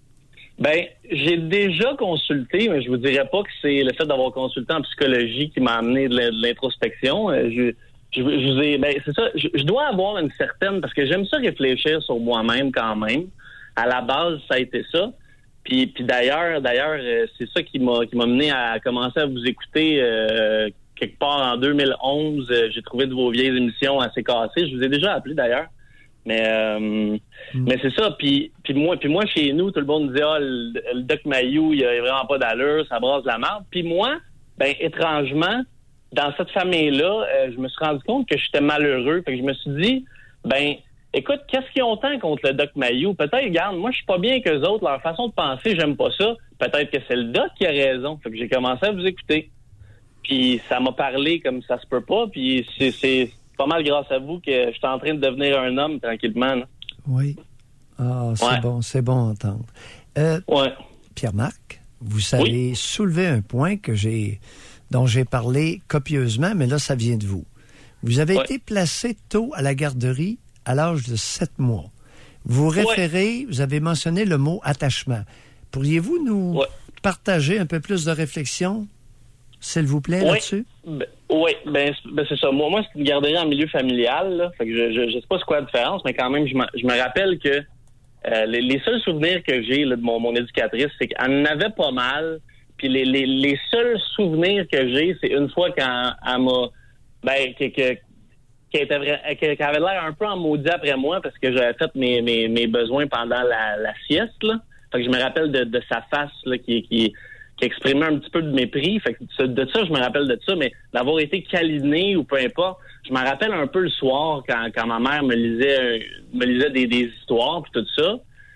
ben, j'ai déjà consulté, mais je vous dirais pas que c'est le fait d'avoir consulté en psychologie qui m'a amené de la- de l'introspection. Euh, Je, je, je vous ai, ben, c'est ça. Je, je dois avoir une certaine, parce que j'aime ça réfléchir sur moi-même quand même. À la base, ça a été ça. Puis, puis d'ailleurs, d'ailleurs, euh, c'est ça qui m'a qui m'a mené à commencer à vous écouter euh, quelque part en deux mille onze. Euh, j'ai trouvé de vos vieilles émissions assez cassées. Je vous ai déjà appelé d'ailleurs. Mais euh, mais c'est ça. Puis puis moi puis moi chez nous, tout le monde disait ah le, le Doc Mayou, il a vraiment pas d'allure, ça brasse de la merde. Puis moi, ben étrangement, dans cette famille-là, euh, je me suis rendu compte que j'étais malheureux. Fait que je me suis dit, ben écoute, qu'est-ce qu'ils ont tant contre le Doc Mayou? Peut-être, regarde, moi je suis pas bien qu'eux autres, leur façon de penser, j'aime pas ça. Peut-être que c'est le Doc qui a raison. Fait que j'ai commencé à vous écouter. Puis ça m'a parlé comme ça se peut pas. Puis c'est c'est pas mal grâce à vous que je suis en train de devenir un homme tranquillement, là. Oui. Ah, c'est Ouais. bon, c'est bon à entendre. Euh, ouais. Pierre-Marc, vous avez soulevé un point que j'ai, dont j'ai parlé copieusement, mais là, ça vient de vous. Vous avez Ouais. été placé tôt à la garderie à l'âge de sept mois. Vous référez, vous avez mentionné le mot attachement. Pourriez-vous nous Ouais. partager un peu plus de réflexion, s'il vous plaît, Oui. là-dessus? Ben, oui, ben, c'est- ben, c'est ça. Moi, moi, c'est une garderie en milieu familial, là. Fait que je, je, je sais pas c'est quoi la différence, mais quand même, je, me- je me rappelle que euh, les, les seuls souvenirs que j'ai là, de mon, mon éducatrice, c'est qu'elle en avait pas mal. Puis les, les, les seuls souvenirs que j'ai, c'est une fois quand elle m'a... Ben, que, que, qu'elle était vra- qu'elle qu'elle avait l'air un peu en maudit après moi parce que j'avais fait mes, mes, mes besoins pendant la, la sieste, là. Fait que je me rappelle de, de sa face, là, qui, qui, qui exprimait un petit peu de mépris. Fait que de, de ça, je me rappelle de ça, mais d'avoir été câliné ou peu importe, je me rappelle un peu le soir quand, quand ma mère me lisait me lisait des, des histoires puis tout ça.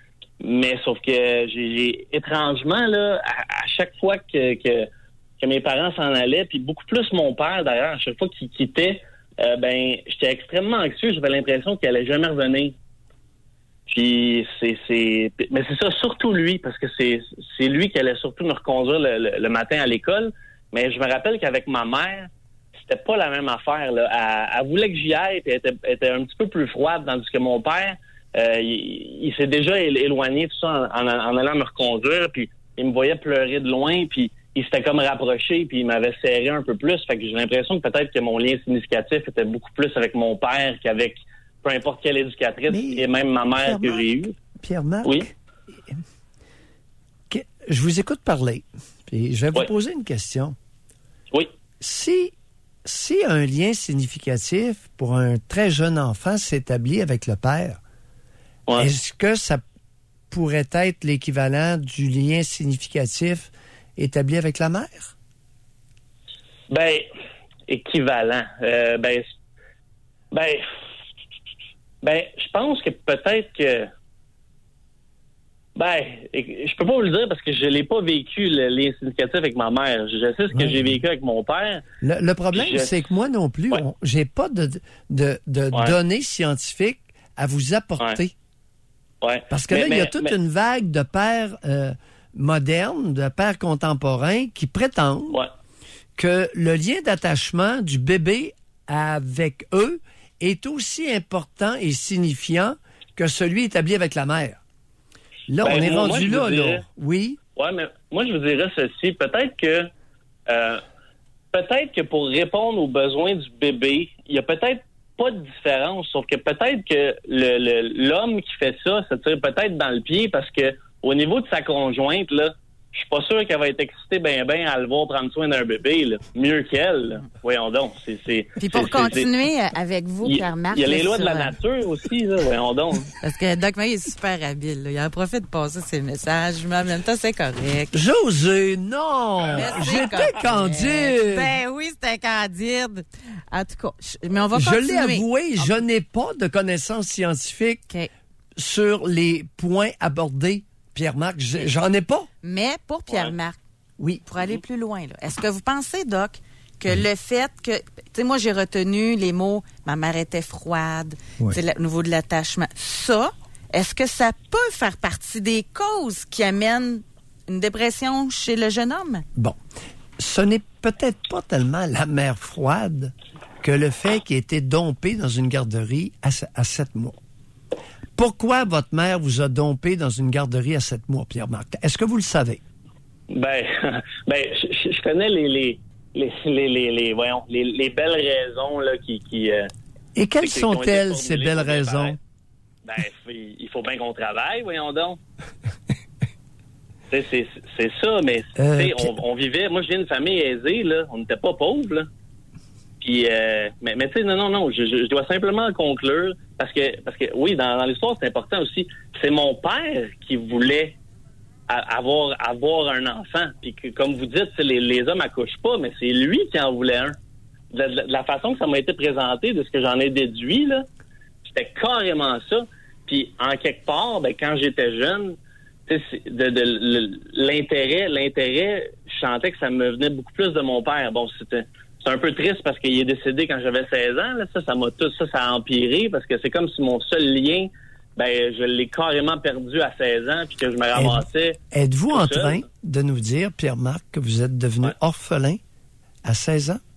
Mais sauf que j'ai, j'ai étrangement, là, à, à chaque fois que, que, que mes parents s'en allaient, puis beaucoup plus mon père d'ailleurs, à chaque fois qu'il quittait, euh, ben j'étais extrêmement anxieux, j'avais l'impression qu'il allait jamais revenir. Puis c'est c'est mais c'est ça, surtout lui, parce que c'est c'est lui qui allait surtout me reconduire le, le, le matin à l'école. Mais je me rappelle qu'avec ma mère, c'était pas la même affaire, là. Elle, elle voulait que j'y aille, puis elle était, elle était un petit peu plus froide, tandis que mon père, euh, il, il s'est déjà élo- éloigné tout ça en, en, en allant me reconduire, puis il me voyait pleurer de loin, puis il s'était comme rapproché, puis il m'avait serré un peu plus. Fait que j'ai l'impression que peut-être que mon lien significatif était beaucoup plus avec mon père qu'avec peu importe quelle éducatrice, Mais, et même ma mère que j'ai eue. Pierre-Marc, Oui. que- je vous écoute parler, puis je vais vous Ouais. poser une question. Oui. Si, si un lien significatif pour un très jeune enfant s'établit avec le père, est-ce que ça pourrait être l'équivalent du lien significatif établi avec la mère? Ben, équivalent. Euh, ben, ben, ben, je pense que peut-être que, ben, je peux pas vous le dire parce que je l'ai pas vécu le lien significatif avec ma mère. Je sais ce que Ouais. j'ai vécu avec mon père. Le, le problème, Je- c'est que moi non plus, on- j'ai pas de, de, de Ouais. données scientifiques à vous apporter. Ouais. Parce que Mais- là, il y a mais- toute mais- une vague de pères euh, modernes, de pères contemporains qui prétendent que le lien d'attachement du bébé avec eux est aussi important et signifiant que celui établi avec la mère. Là, Ben, on est moi, rendu moi, je là, vous là. dirais- Oui. Ouais, mais moi, je vous dirais ceci. Peut-être que euh, peut-être que pour répondre aux besoins du bébé, il y a peut-être pas de différence, sauf que peut-être que le, le, l'homme qui fait ça, ça tire peut-être dans le pied parce que au niveau de sa conjointe, là, je suis pas sûr qu'elle va être excitée ben ben à le voir prendre soin d'un bébé, là. Mieux qu'elle. Là. Voyons donc. C'est, c'est, Puis pour c'est, continuer c'est, avec vous, il, Pierre-Marc... Il y a les lois sur, de la nature aussi, là. Voyons donc. Parce que Doc May est super habile. Là. Il en profite de passer ses messages, mais en même temps, c'est correct. José, non! J'étais correct. candide! Ben oui, c'était candide. En tout cas, je, mais on va Je continuer. l'ai avoué, je n'ai pas de connaissances scientifiques okay. sur les points abordés. Pierre-Marc, j'en ai pas. Mais pour Pierre-Marc, oui. pour aller plus loin, là, est-ce que vous pensez, Doc, que oui. le fait que... Tu sais, moi, j'ai retenu les mots « ma mère était froide oui. », au niveau de l'attachement. Ça, est-ce que ça peut faire partie des causes qui amènent une dépression chez le jeune homme? Bon, ce n'est peut-être pas tellement la mère froide que le fait qu'il ait été dompé dans une garderie à, à sept mois. Pourquoi votre mère vous a dompé dans une garderie à sept mois, Pierre-Marc? Est-ce que vous le savez? Ben, ben, je, je connais les, les, les, les, les, les voyons, les, les belles raisons, là, qui, qui, euh, Et quelles qui, sont-elles, qui ces belles raisons? Ben, il faut bien qu'on travaille, voyons donc. c'est, c'est, c'est ça, mais, euh, tu sais, on, on vivait, moi, je viens d'une famille aisée, là, on n'était pas pauvres, là. Puis, euh, mais, mais tu sais, non, non, non, je, je dois simplement conclure, parce que, parce que oui, dans, dans l'histoire, c'est important aussi. C'est mon père qui voulait a, avoir, avoir un enfant. Puis, que, comme vous dites, les, les hommes accouchent pas, mais c'est lui qui en voulait un. De, de, de la façon que ça m'a été présenté, de ce que j'en ai déduit, là, c'était carrément ça. Puis, en quelque part, ben, quand j'étais jeune, tu sais, de, de, de, l'intérêt, l'intérêt, je sentais que ça me venait beaucoup plus de mon père. Bon, c'était... C'est un peu triste parce qu'il est décédé quand j'avais seize ans. Là. Ça, ça m'a tout ça, ça a empiré parce que c'est comme si mon seul lien, ben, je l'ai carrément perdu à seize ans puis que je me ramassais. Êtes-vous en seul. train de nous dire, Pierre-Marc, que vous êtes devenu ouais. orphelin à seize ans?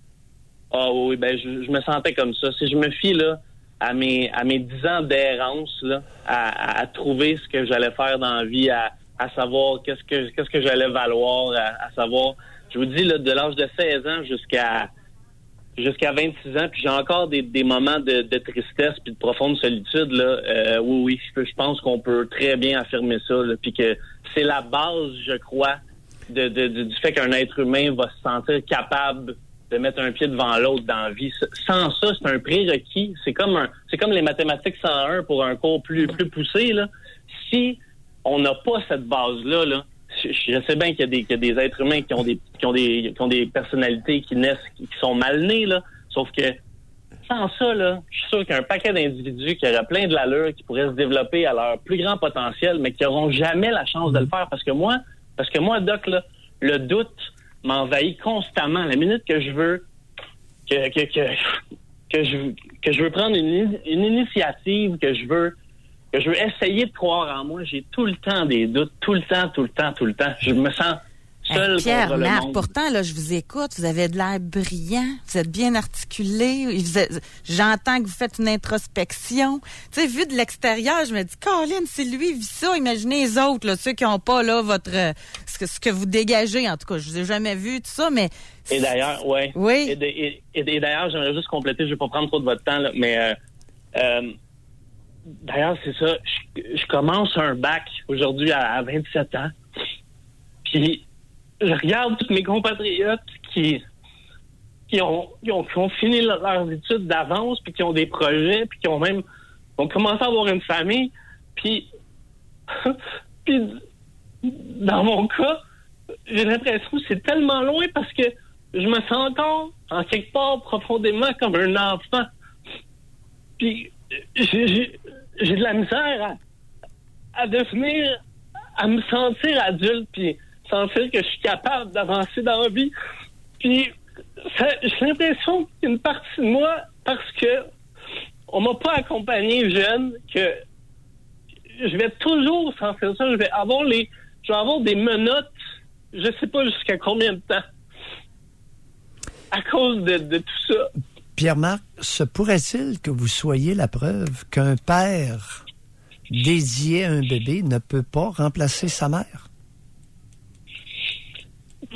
Ah oui, ben, je, je me sentais comme ça. Si je me fie, là, à mes, à mes dix ans d'errance, là, à, à, à trouver ce que j'allais faire dans la vie, à, à savoir qu'est-ce que, qu'est-ce que j'allais valoir, à, à savoir, je vous dis, là, de l'âge de seize ans jusqu'à, jusqu'à vingt-six ans, puis j'ai encore des, des moments de, de tristesse puis de profonde solitude, là. Euh, oui, oui, je, je pense qu'on peut très bien affirmer ça, là, puis que c'est la base, je crois, de, de, de, du fait qu'un être humain va se sentir capable de mettre un pied devant l'autre dans la vie. Sans ça, c'est un prérequis. C'est comme un, c'est comme les mathématiques cent un pour un cours plus, plus poussé, là. Si on n'a pas cette base-là, là, Je, je sais bien qu'il y a des, qu'il y a des êtres humains qui ont des, qui ont des, qui ont des personnalités qui naissent, qui, qui sont mal nés, là. Sauf que, sans ça, là, je suis sûr qu'il y a un paquet d'individus qui auraient plein de l'allure, qui pourraient se développer à leur plus grand potentiel, mais qui n'auront jamais la chance de le faire. Parce que moi, parce que moi, Doc, là, le doute m'envahit constamment. La minute que je veux, que, que, que, que je, que je veux prendre une, une initiative, que je veux, que je veux essayer de croire en moi, j'ai tout le temps des doutes, tout le temps, tout le temps, tout le temps. Je me sens seul hey, Pierre, contre le Marc, monde. Pourtant, là, je vous écoute, vous avez de l'air brillant, vous êtes bien articulé, vous êtes, j'entends que vous faites une introspection. Tu sais, vu de l'extérieur, je me dis, Colin, si lui vit ça, imaginez les autres, là, ceux qui n'ont pas là votre ce que, ce que vous dégagez, en tout cas, je vous ai jamais vu, tout ça, mais... Et d'ailleurs, ouais. Oui. Et, de, et, et, et d'ailleurs, j'aimerais juste compléter, je vais pas prendre trop de votre temps, là, mais... Euh, euh, D'ailleurs, c'est ça. Je, je commence un bac aujourd'hui à, à vingt-sept ans. Puis, je regarde tous mes compatriotes qui, qui, ont, qui, ont, qui ont fini leurs études d'avance, puis qui ont des projets, puis qui ont même ont commencé à avoir une famille. Puis, puis dans mon cas, j'ai l'impression que c'est tellement loin parce que je me sens encore, en quelque part, profondément comme un enfant. Puis, j'ai, j'ai, j'ai de la misère à, à devenir, à me sentir adulte, puis sentir que je suis capable d'avancer dans la vie. Puis, ça, j'ai l'impression qu'une partie de moi, parce que on m'a pas accompagné jeune, que je vais toujours sentir ça, je vais avoir les, je vais avoir des menottes, je sais pas jusqu'à combien de temps, à cause de, de tout ça. Pierre-Marc, se pourrait-il que vous soyez la preuve qu'un père dédié à un bébé ne peut pas remplacer sa mère?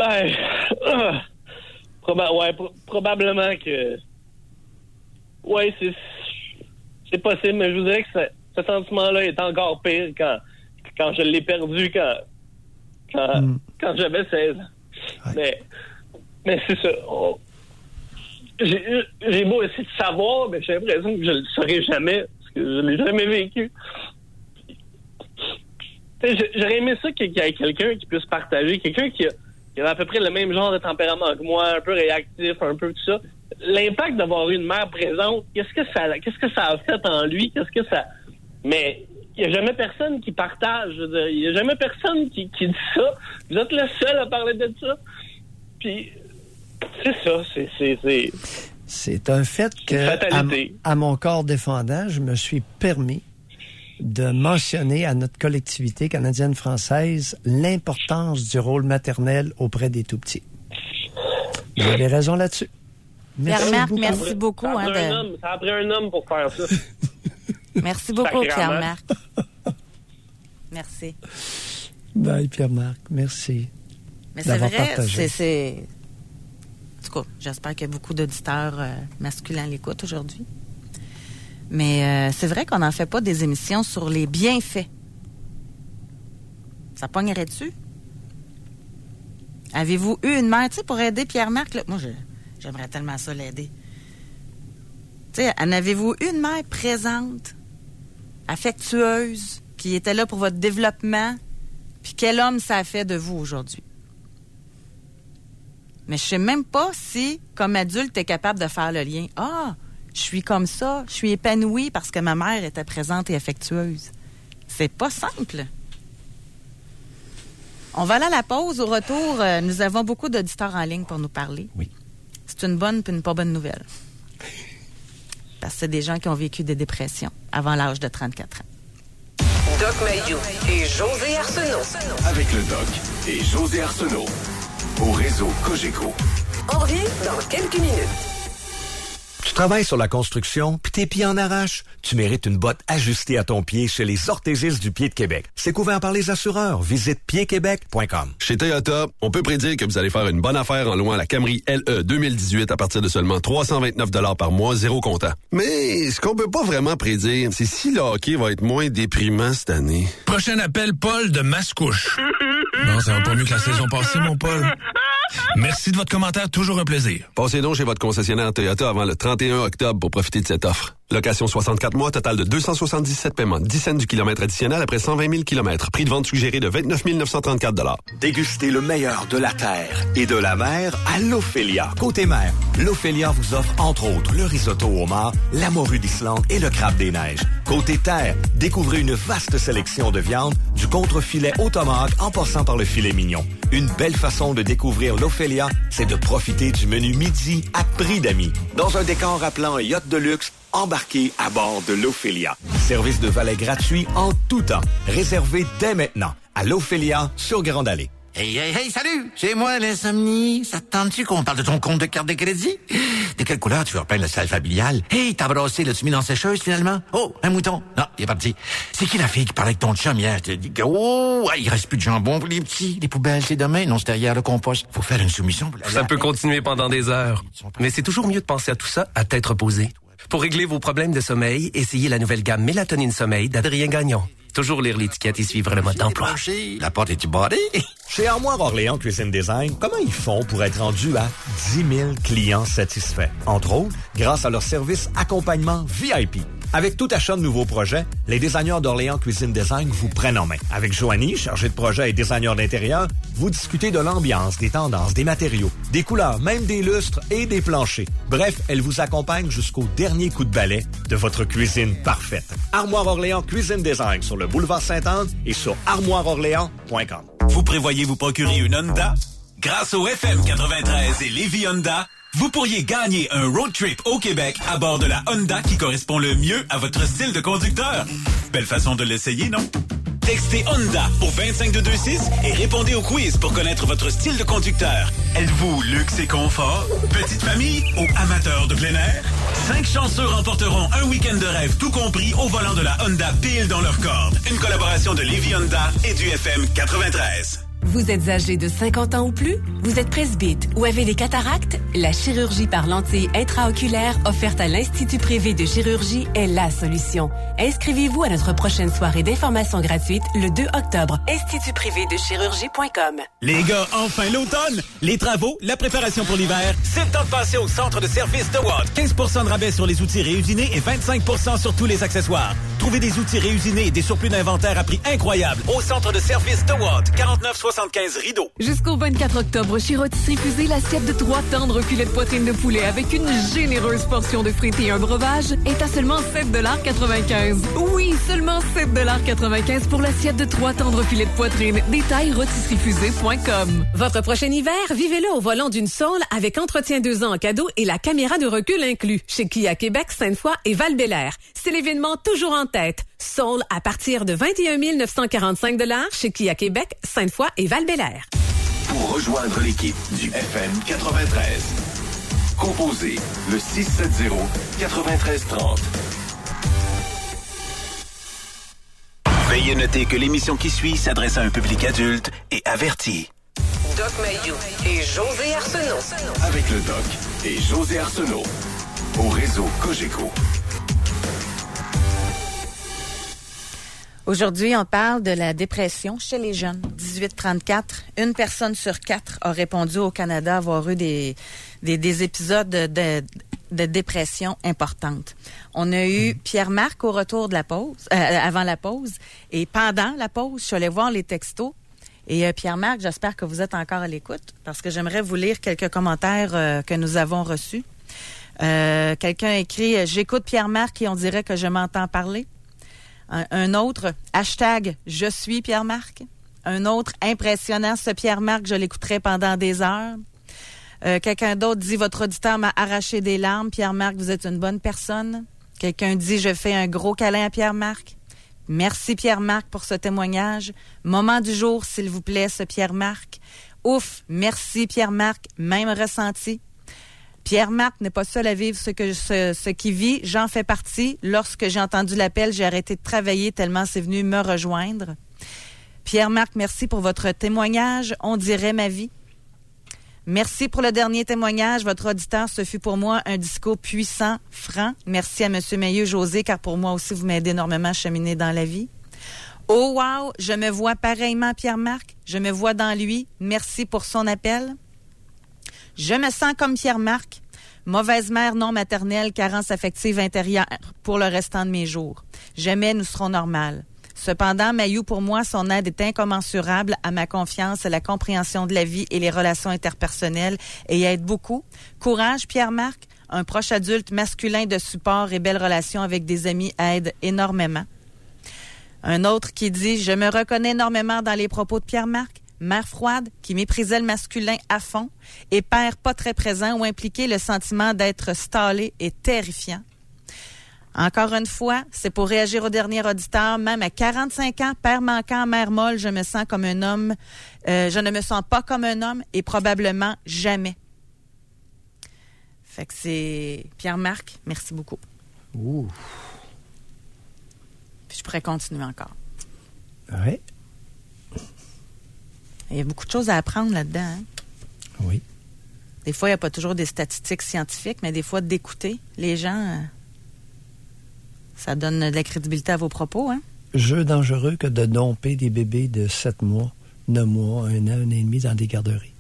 Ben, euh, proba- ouais, pro- probablement que... Ouais, c'est c'est possible, mais je vous dirais que ça, ce sentiment-là est encore pire quand, quand je l'ai perdu, quand, quand, mm. quand j'avais seize ans. Ouais. Mais, mais c'est ça. On, j'ai, j'ai beau essayer de savoir, mais j'ai l'impression que je le saurai jamais, parce que je l'ai jamais vécu. T'sais, j'aurais aimé ça qu'il y ait quelqu'un qui puisse partager, quelqu'un qui a, qui a à peu près le même genre de tempérament que moi, un peu réactif, un peu tout ça. L'impact d'avoir eu une mère présente, qu'est-ce que ça, qu'est-ce que ça a fait en lui, qu'est-ce que ça... Mais il n'y a jamais personne qui partage, je veux dire, il n'y a jamais personne qui, qui dit ça. Vous êtes le seul à parler de ça. Puis, c'est ça, c'est... C'est, c'est, c'est un fait que, à, à mon corps défendant, je me suis permis de mentionner à notre collectivité canadienne-française l'importance du rôle maternel auprès des tout-petits. Vous avez raison là-dessus. Merci Pierre-Marc, beaucoup. Merci beaucoup. Ça a, hein, de... un homme, ça a pris un homme pour faire ça. Merci beaucoup, Pierre-Marc. Merci. Bye, Pierre-Marc. Merci. Mais c'est vrai, c'est, c'est... En tout cas, j'espère qu'il y a beaucoup d'auditeurs euh, masculins à l'écoute aujourd'hui. Mais euh, c'est vrai qu'on n'en fait pas des émissions sur les bienfaits. Ça pognerait dessus? Avez-vous eu une mère, tu sais, pour aider Pierre-Marc? Là? Moi, je, j'aimerais tellement ça l'aider. Tu sais, en avez-vous eu une mère présente, affectueuse, qui était là pour votre développement? Puis quel homme ça a fait de vous aujourd'hui? Mais je sais même pas si, comme adulte, tu es capable de faire le lien. Ah! Je suis comme ça, je suis épanouie parce que ma mère était présente et affectueuse. C'est pas simple. On va aller à la pause. Au retour, euh, nous avons beaucoup d'auditeurs en ligne pour nous parler. Oui. C'est une bonne puis une pas bonne nouvelle. Parce que c'est des gens qui ont vécu des dépressions avant l'âge de trente-quatre ans. Doc Mayou et José Arsenault. Avec le Doc et José Arsenault. Au réseau Cogeco. On revient dans quelques minutes. Tu travailles sur la construction, puis tes pieds en arrachent. Tu mérites une botte ajustée à ton pied chez les orthésistes du pied de Québec. C'est couvert par les assureurs. Visite pied québec point com. Chez Toyota, on peut prédire que vous allez faire une bonne affaire en louant la Camry L E deux mille dix-huit à partir de seulement trois cent vingt-neuf dollars par mois, zéro comptant. Mais ce qu'on peut pas vraiment prédire, c'est si le hockey va être moins déprimant cette année. Prochain appel, Paul de Mascouche. Non, ça va pas mieux que la saison passée, mon Paul. Merci de votre commentaire, toujours un plaisir. Passez donc chez votre concessionnaire Toyota avant le trente et un octobre pour profiter de cette offre. Location soixante-quatre mois, total de deux cent soixante-dix-sept paiements, dix cents du kilomètre additionnel après cent vingt mille kilomètres. Prix de vente suggéré de vingt-neuf mille neuf cent trente-quatre dollars. Dégustez le meilleur de la terre et de la mer à l'Ophélia. Côté mer, l'Ophélia vous offre entre autres le risotto au homard, la morue d'Islande et le crabe des neiges. Côté terre, découvrez une vaste sélection de viande, du contre-filet au tomahawk en passant par le filet mignon. Une belle façon de découvrir l'Ophélia, c'est de profiter du menu midi à prix d'amis. Dans un décor rappelant un yacht de luxe, embarqué à bord de l'Ophélia. Service de valet gratuit en tout temps. Réservé dès maintenant à l'Ophélia sur Grande Allée. Hey, hey, hey, salut! C'est moi, l'insomnie. Ça te tente-tu qu'on parle de ton compte de carte de crédit? De quelle couleur tu veux repeindre la salle familiale? Hey, t'as brassé, l'as-tu mis dans la sécheuse, finalement? Oh, un mouton. Non, il est parti. C'est qui la fille qui parlait avec ton chum hier? Je te dis que, oh, il reste plus de jambon pour les petits. Les poubelles, c'est demain. Non, c'est derrière le compost. Faut faire une soumission. Pour la... Ça peut continuer pendant des heures. Mais c'est toujours mieux de penser à tout ça à tête reposée. Pour régler vos problèmes de sommeil, essayez la nouvelle gamme Mélatonine Sommeil d'Adrien Gagnon. Toujours lire l'étiquette et suivre le mode d'emploi. La porte est-tu barrée? Chez Armoire Orléans Cuisine Design, comment ils font pour être rendus à dix mille clients satisfaits? Entre autres, grâce à leur service accompagnement V I P. Avec tout achat de nouveaux projets, les designers d'Orléans Cuisine Design vous prennent en main. Avec Joanie, chargée de projet et designer d'intérieur, vous discutez de l'ambiance, des tendances, des matériaux, des couleurs, même des lustres et des planchers. Bref, elle vous accompagne jusqu'au dernier coup de balai de votre cuisine parfaite. Armoire Orléans Cuisine Design sur le boulevard Sainte-Anne et sur armoire orléans point com. Vous prévoyez vous procurer une Honda? Grâce au F M quatre-vingt-treize et Lévis Honda, vous pourriez gagner un road trip au Québec à bord de la Honda qui correspond le mieux à votre style de conducteur. Belle façon de l'essayer, non? Textez Honda au vingt-cinq deux deux six et répondez au quiz pour connaître votre style de conducteur. Êtes-vous luxe et confort, petite famille ou amateur de plein air? Cinq chanceux remporteront un week-end de rêve tout compris au volant de la Honda pile dans leur corde. Une collaboration de Lévis Honda et du F M quatre-vingt-treize. Vous êtes âgé de cinquante ans ou plus? Vous êtes presbyte ou avez des cataractes? La chirurgie par lentille intraoculaire offerte à l'Institut privé de chirurgie est la solution. Inscrivez-vous à notre prochaine soirée d'information gratuite le deux octobre. institut privé de chirurgie point com. Les gars, enfin l'automne! Les travaux, la préparation pour l'hiver, c'est le temps de passer au centre de service DeWalt. quinze pour cent de rabais sur les outils réusinés et vingt-cinq pour cent sur tous les accessoires. Trouvez des outils réusinés et des surplus d'inventaire à prix incroyable au centre de service DeWalt, quarante-neuf soixante-quinze Rideau. Jusqu'au vingt-quatre octobre, chez Rôtisserie Fusée, l'assiette de trois tendres filets de poitrine de poulet avec une généreuse portion de frites et un breuvage est à seulement sept dollars quatre-vingt-quinze. Oui, seulement sept dollars quatre-vingt-quinze pour l'assiette de trois tendres filets de poitrine. Détail rôtisserie fusée point com. Votre prochain hiver, vivez-le au volant d'une Soul avec entretien deux ans en cadeau et la caméra de recul inclus chez Kia Québec, Sainte-Foy et Val-Bélair. C'est l'événement toujours en tête. Soul à partir de vingt et un mille neuf cent quarante-cinq dollars chez Kia Québec, Sainte-Foy et Val-Bélair. Pour rejoindre l'équipe du F M quatre-vingt-treize, composez le six sept zéro, neuf trois trois zéro. Veuillez noter que l'émission qui suit s'adresse à un public adulte et averti. Doc Mayou et José Arsenault. Avec le Doc et José Arsenault. Au réseau Cogeco. Aujourd'hui, on parle de la dépression chez les jeunes. dix-huit trente-quatre, une personne sur quatre a répondu au Canada avoir eu des, des, des épisodes de, de, de dépression importantes. On a eu Pierre-Marc au retour de la pause, euh, avant la pause, et pendant la pause, je suis allée voir les textos. Et euh, Pierre-Marc, j'espère que vous êtes encore à l'écoute, parce que j'aimerais vous lire quelques commentaires euh, que nous avons reçus. Euh, quelqu'un écrit « J'écoute Pierre-Marc et on dirait que je m'entends parler ». Un autre, hashtag « Je suis Pierre-Marc ». Un autre, impressionnant, ce Pierre-Marc, je l'écouterai pendant des heures. Euh, quelqu'un d'autre dit « Votre auditeur m'a arraché des larmes. Pierre-Marc, vous êtes une bonne personne. » Quelqu'un dit « Je fais un gros câlin à Pierre-Marc. » Merci Pierre-Marc pour ce témoignage. Moment du jour, s'il vous plaît, ce Pierre-Marc. Ouf, merci Pierre-Marc, même ressenti. Pierre-Marc n'est pas seul à vivre ce que ce, ce qui vit, j'en fais partie. Lorsque j'ai entendu l'appel, j'ai arrêté de travailler tellement c'est venu me rejoindre. Pierre-Marc, merci pour votre témoignage. On dirait ma vie. Merci pour le dernier témoignage. Votre auditeur, ce fut pour moi un discours puissant, franc. Merci à M. Mailleux José, car pour moi aussi, vous m'aidez énormément à cheminer dans la vie. Oh wow, je me vois pareillement, Pierre-Marc. Je me vois dans lui. Merci pour son appel. Je me sens comme Pierre-Marc, mauvaise mère non maternelle, carence affective intérieure pour le restant de mes jours. Jamais nous serons normales. Cependant, Mayou, pour moi, son aide est incommensurable à ma confiance, à la compréhension de la vie et les relations interpersonnelles et aide beaucoup. Courage, Pierre-Marc. Un proche adulte masculin de support et belles relations avec des amis aide énormément. Un autre qui dit « Je me reconnais énormément dans les propos de Pierre-Marc. Mère froide, qui méprisait le masculin à fond, et père pas très présent ou impliqué, le sentiment d'être stallé est terrifiant. Encore une fois, c'est pour réagir au dernier auditeur, même à quarante-cinq ans, père manquant, mère molle, je me sens comme un homme, euh, je ne me sens pas comme un homme et probablement jamais. » Fait que c'est Pierre-Marc, merci beaucoup. Ouh. Puis je pourrais continuer encore. Oui. Il y a beaucoup de choses à apprendre là-dedans. Hein? Oui. Des fois, il n'y a pas toujours des statistiques scientifiques, mais des fois, d'écouter les gens, ça donne de la crédibilité à vos propos. Hein? Jeu dangereux que de domper des bébés de sept mois, neuf mois, un an, un an et demi dans des garderies.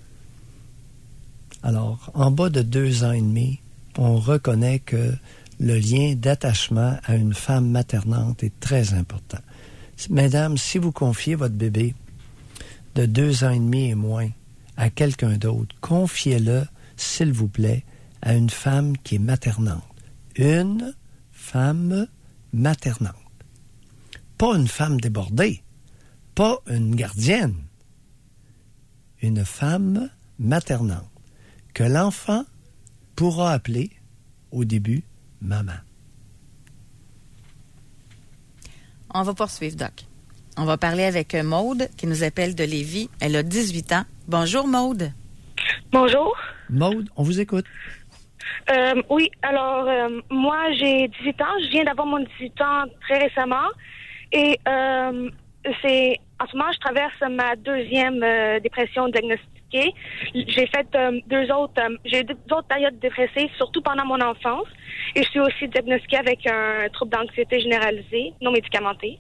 Alors, en bas de deux ans et demi, on reconnaît que le lien d'attachement à une femme maternante est très important. Mesdames, si vous confiez votre bébé de deux ans et demi et moins à quelqu'un d'autre, confiez-le, s'il vous plaît, à une femme qui est maternante. Une femme maternante. Pas une femme débordée, pas une gardienne. Une femme maternante que l'enfant pourra appeler au début maman. On va poursuivre, Doc. On va parler avec Maude, qui nous appelle de Lévis. Elle a dix-huit ans. Bonjour, Maude. Bonjour. Maude, on vous écoute. Euh, oui, alors, euh, moi, j'ai dix-huit ans. Je viens d'avoir mon dix-huit ans très récemment. Et euh, c'est en ce moment, je traverse ma deuxième euh, dépression diagnostiquée. J'ai fait euh, deux autres, euh, j'ai eu deux autres périodes dépressives, surtout pendant mon enfance. Et je suis aussi diagnostiquée avec un trouble d'anxiété généralisée, non médicamenté.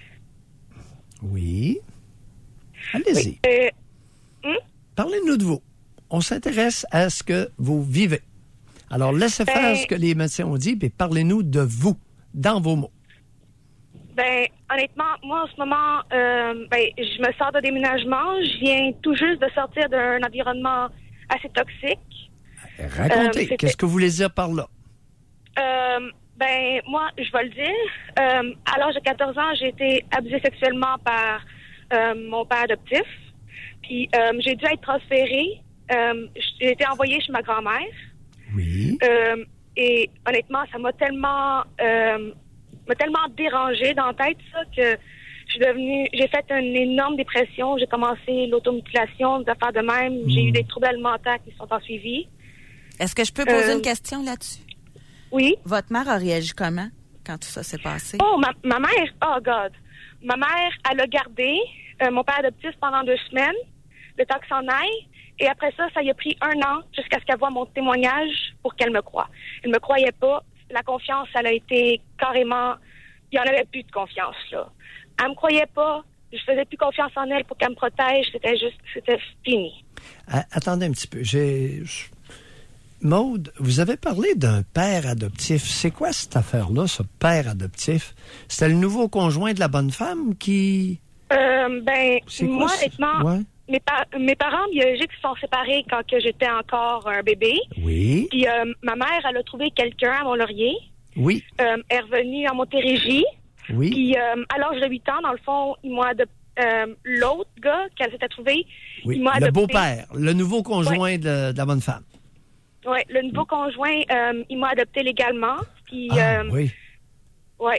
Oui. Allez-y. Oui. Euh, hmm? Parlez-nous de vous. On s'intéresse à ce que vous vivez. Alors, laissez ben, faire ce que les médecins ont dit, puis parlez-nous de vous, dans vos mots. Ben, honnêtement, moi, en ce moment, euh, ben, je me sors de déménagement. Je viens tout juste de sortir d'un environnement assez toxique. Racontez, euh, qu'est-ce que vous voulez dire par là? Euh, ben, moi, je vais le dire. Euh, à l'âge de quatorze ans, j'ai été abusée sexuellement par euh, mon père adoptif. Puis, euh, j'ai dû être transférée. Euh, j'ai été envoyée chez ma grand-mère. Oui. Euh, et honnêtement, ça m'a tellement... Euh, m'a tellement dérangée dans la tête, ça, que je suis devenue... J'ai fait une énorme dépression. J'ai commencé l'automutilation, des affaires de même. Mmh. J'ai eu des troubles alimentaires qui sont en suivi. Est-ce que je peux poser euh, une question là-dessus? Oui. Votre mère a réagi comment quand tout ça s'est passé? Oh, ma, ma mère... Oh, God. Ma mère, elle a gardé euh, mon père adoptif pendant deux semaines, le temps que s'en aille. Et après ça, ça y a pris un an jusqu'à ce qu'elle voie mon témoignage pour qu'elle me croie. Elle me croyait pas. La confiance, elle a été carrément... Il n'y en avait plus de confiance, là. Elle me croyait pas. Je faisais plus confiance en elle pour qu'elle me protège. C'était juste... C'était fini. Ah, attendez un petit peu. J'ai... Maude, vous avez parlé d'un père adoptif. C'est quoi cette affaire-là, ce père adoptif? C'était le nouveau conjoint de la bonne femme qui... Euh, ben, moi, quoi, honnêtement... Ouais. Mes, pa- mes parents biologiques se sont séparés quand que j'étais encore un bébé. Oui. Puis euh, ma mère, elle a trouvé quelqu'un à Mont-Laurier. Oui. Euh, elle est revenue en Montérégie. Oui. Puis euh, à l'âge de huit ans, dans le fond, ils m'ont adopté. Euh, l'autre gars qu'elle s'était trouvé, Oui. il m'a Le adopté. beau-père, le nouveau conjoint Ouais. de, de la bonne femme. Oui, le nouveau conjoint, euh, il m'a adopté légalement. Puis, Ah, euh, oui. Ouais.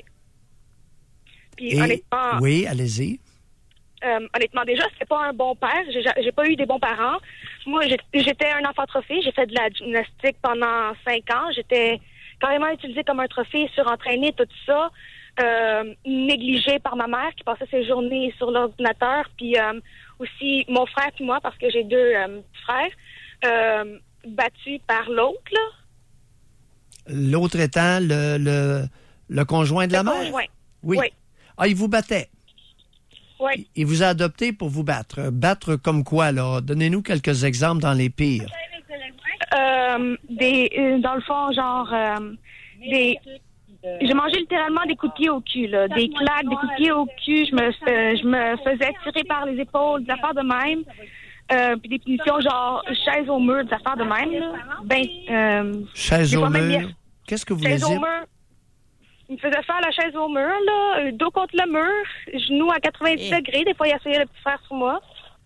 Puis Et, honnêtement... oui, allez-y. Euh, honnêtement, déjà, c'était pas un bon père. J'ai, j'ai pas eu des bons parents. Moi, j'étais un enfant trophée. J'ai fait de la gymnastique pendant cinq ans. J'étais carrément utilisée comme un trophée, surentraînée, tout ça. Euh, négligée par ma mère qui passait ses journées sur l'ordinateur. Puis euh, aussi mon frère et moi, parce que j'ai deux euh, frères, euh, battus par l'autre, là. L'autre étant le, le, le conjoint de la Le mère? conjoint. Oui. Oui. Ah, il vous battait? Oui. Il vous a adopté pour vous battre. Battre comme quoi, là? Donnez-nous quelques exemples dans les pires. Euh, des, euh, dans le fond, genre, euh, des... J'ai mangé littéralement des coups de pied au cul, là. Des claques, des coups de pied au cul. Je me, euh, je me faisais tirer par les épaules, des affaires de même. Euh, puis des punitions, genre, chaise au mur, des affaires de même, là. Ben, euh... Chaise des au fois même, mur? il y a- Qu'est-ce que vous voulez Chaise au dire? mur. Il me faisait faire la chaise au mur, là, euh, dos contre le mur, genoux à quatre-vingt-dix degrés. Des fois, il essayait de faire sur moi.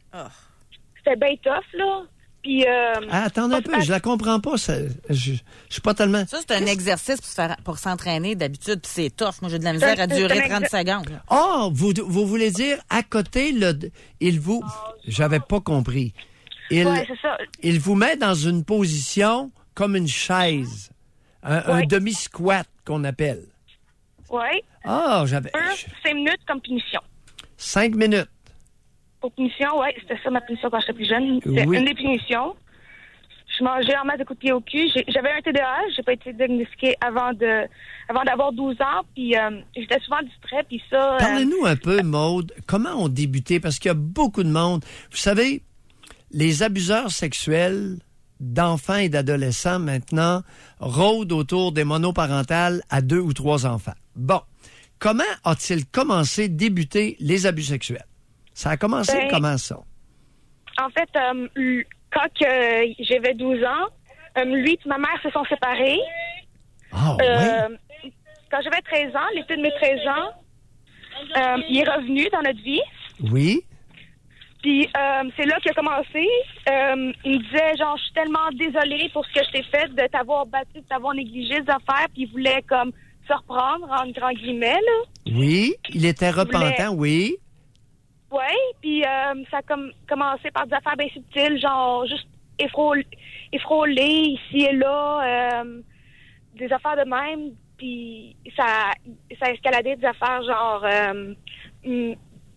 C'était bien tough, là. Puis, euh, Ah, attendez un pas peu, de- je la comprends pas. Ça, je, je suis pas tellement... Ça, c'est un exercice pour, se faire- pour s'entraîner d'habitude, puis c'est tough. Moi, j'ai de la misère à C'est un- durer c'est un trente exer- secondes. là. Ah, vous, vous voulez dire, à côté, le, il vous... J'avais pas compris. Il, Ouais, c'est ça. il vous met dans une position comme une chaise. Un, un Ouais. demi-squat qu'on appelle. Ouais. Ah, j'avais... Un, cinq minutes comme punition. Cinq minutes. Pour punition, ouais, c'était ça ma punition quand j'étais plus jeune. C'était Oui. une des punitions. Je mangeais en masse de coups de pied au cul. J'ai- J'avais un T D A H. J'ai pas été diagnostiquée avant de, avant d'avoir douze ans. Puis euh, j'étais souvent distrait. Puis ça. euh, Parlez-nous un peu, Maude, comment on débuté? Parce qu'il y a beaucoup de monde. Vous savez, les abuseurs sexuels d'enfants et d'adolescents, maintenant, rôdent autour des monoparentales à deux ou trois enfants. Bon. Comment a-t-il commencé, débuté les abus sexuels? Ça a commencé Ben, comment, ça? En fait, euh, l- quand que j'avais douze ans, euh, lui et ma mère se sont séparés. Ah, Euh, Quand j'avais treize ans, l'été de mes treize ans, euh, il est revenu dans notre vie. Oui? Puis euh, c'est là qu'il a commencé. Euh, il me disait, genre, je suis tellement désolée pour ce que je t'ai fait, de t'avoir battu, de t'avoir négligé des affaires. Puis il voulait comme se reprendre, en grand guillemets, là. Oui? Il était repentant, oui? Ouais, puis euh, ça a comme commencé par des affaires bien subtiles, genre juste effrôler, effrôler ici et là, euh, des affaires de même, puis ça, ça a escaladé des affaires genre euh, hum,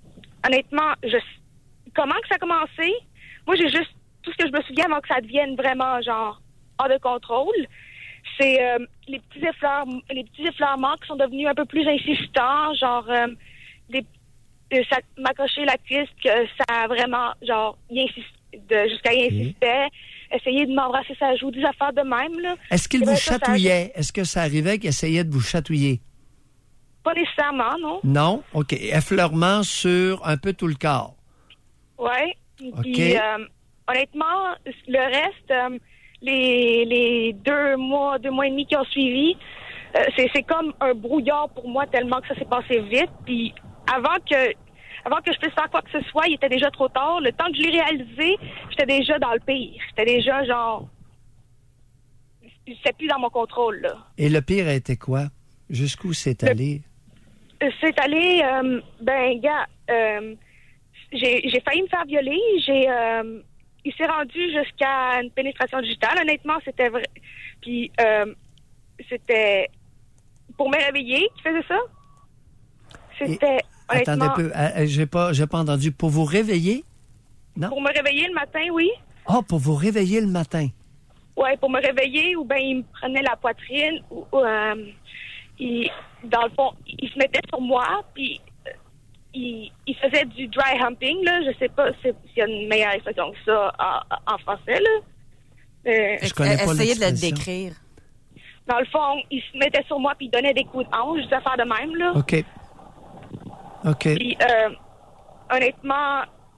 honnêtement, je comment que ça a commencé? Moi, j'ai juste, tout ce que je me souviens avant que ça devienne vraiment, genre, hors de contrôle, c'est euh, les petits effleurs, les petits effleurements qui sont devenus un peu plus insistants, genre, euh, des, euh, ça m'accrochait la cuisse, que ça a vraiment, genre, il insiste, de, jusqu'à il insistait, essayer de m'embrasser sa joue, des affaires de même, là. Est-ce qu'il Et vous ben, ça, chatouillait? Est-ce que ça arrivait qu'il essayait de vous chatouiller? Ça, pas nécessairement, non? Non? OK. Effleurement sur un peu tout le corps. Ouais. OK. Puis, euh, honnêtement, le reste, euh, les, les deux mois, deux mois et demi qui ont suivi, euh, c'est, c'est comme un brouillard pour moi tellement que ça s'est passé vite. Puis, avant que, avant que je puisse faire quoi que ce soit, il était déjà trop tard. Le temps que je l'ai réalisé, j'étais déjà dans le pire. J'étais déjà, genre, c'était plus dans mon contrôle, là. Et le pire a été quoi? Jusqu'où c'est allé? Le, c'est allé, euh, ben, gars, euh, j'ai, j'ai failli me faire violer. J'ai, euh, il s'est rendu jusqu'à une pénétration digitale. Honnêtement, c'était vrai. Puis, euh, c'était pour me réveiller qu'il faisait ça. C'était, Et, honnêtement... attendez un peu, euh, j'ai pas, j'ai pas entendu. Pour vous réveiller? Non? Pour me réveiller le matin, oui. Ah, oh, pour vous réveiller le matin. Ouais, pour me réveiller, ou bien il me prenait la poitrine, ou, ou euh, il, dans le fond, il se mettait sur moi, puis euh, il, il faisait du dry humping, là. Je sais pas s'il y a une meilleure expression que ça en, en français, là. Euh, Je connais pas Essayez de le l'expression. décrire. Dans le fond, il se mettait sur moi, puis il donnait des coups de hanche, des affaires de même, là. OK. OK. Puis, euh, honnêtement,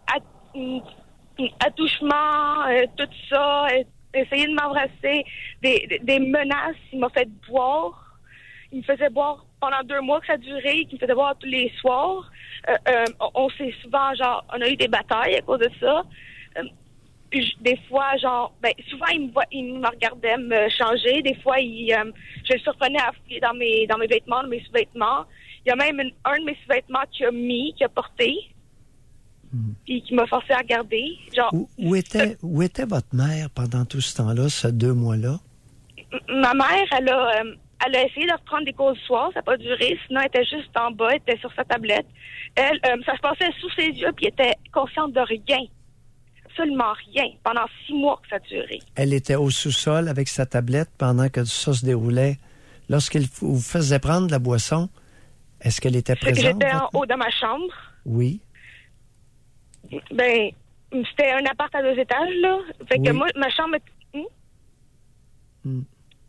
at- attouchement, euh, tout ça, euh, essayer de m'embrasser, des, des, des menaces, il m'a fait boire. Il me faisait boire pendant deux mois que ça durait, il me faisait boire tous les soirs. Euh, euh, on, on s'est souvent, genre, on a eu des batailles à cause de ça. Euh, je- des fois, genre, ben, souvent, il me, voit, il me regardait me changer. Des fois, il, euh, je le surprenais à fouiller dans mes, dans mes vêtements, dans mes sous-vêtements. Il y a même une- un de mes sous-vêtements qu'il a mis, qu'il a porté, puis qui m'a forcé à regarder. Genre, Où, où était, où était votre mère pendant tout ce temps-là, ces deux mois-là? m- ma mère, elle a, euh, elle a essayé de reprendre des cours du soir, ça n'a pas duré. Sinon, elle était juste en bas, elle était sur sa tablette. Elle, euh, ça se passait sous ses yeux, puis elle était consciente de rien. Absolument rien. Pendant six mois que ça a duré. Elle était au sous-sol avec sa tablette pendant que ça se déroulait. Lorsqu'elle vous faisait prendre de la boisson, est-ce qu'elle était présente? J'étais en votre- haut de ma chambre. Oui. Ben, c'était un appart à deux étages, là. Fait que Oui. moi, ma chambre... Hmm? Hmm.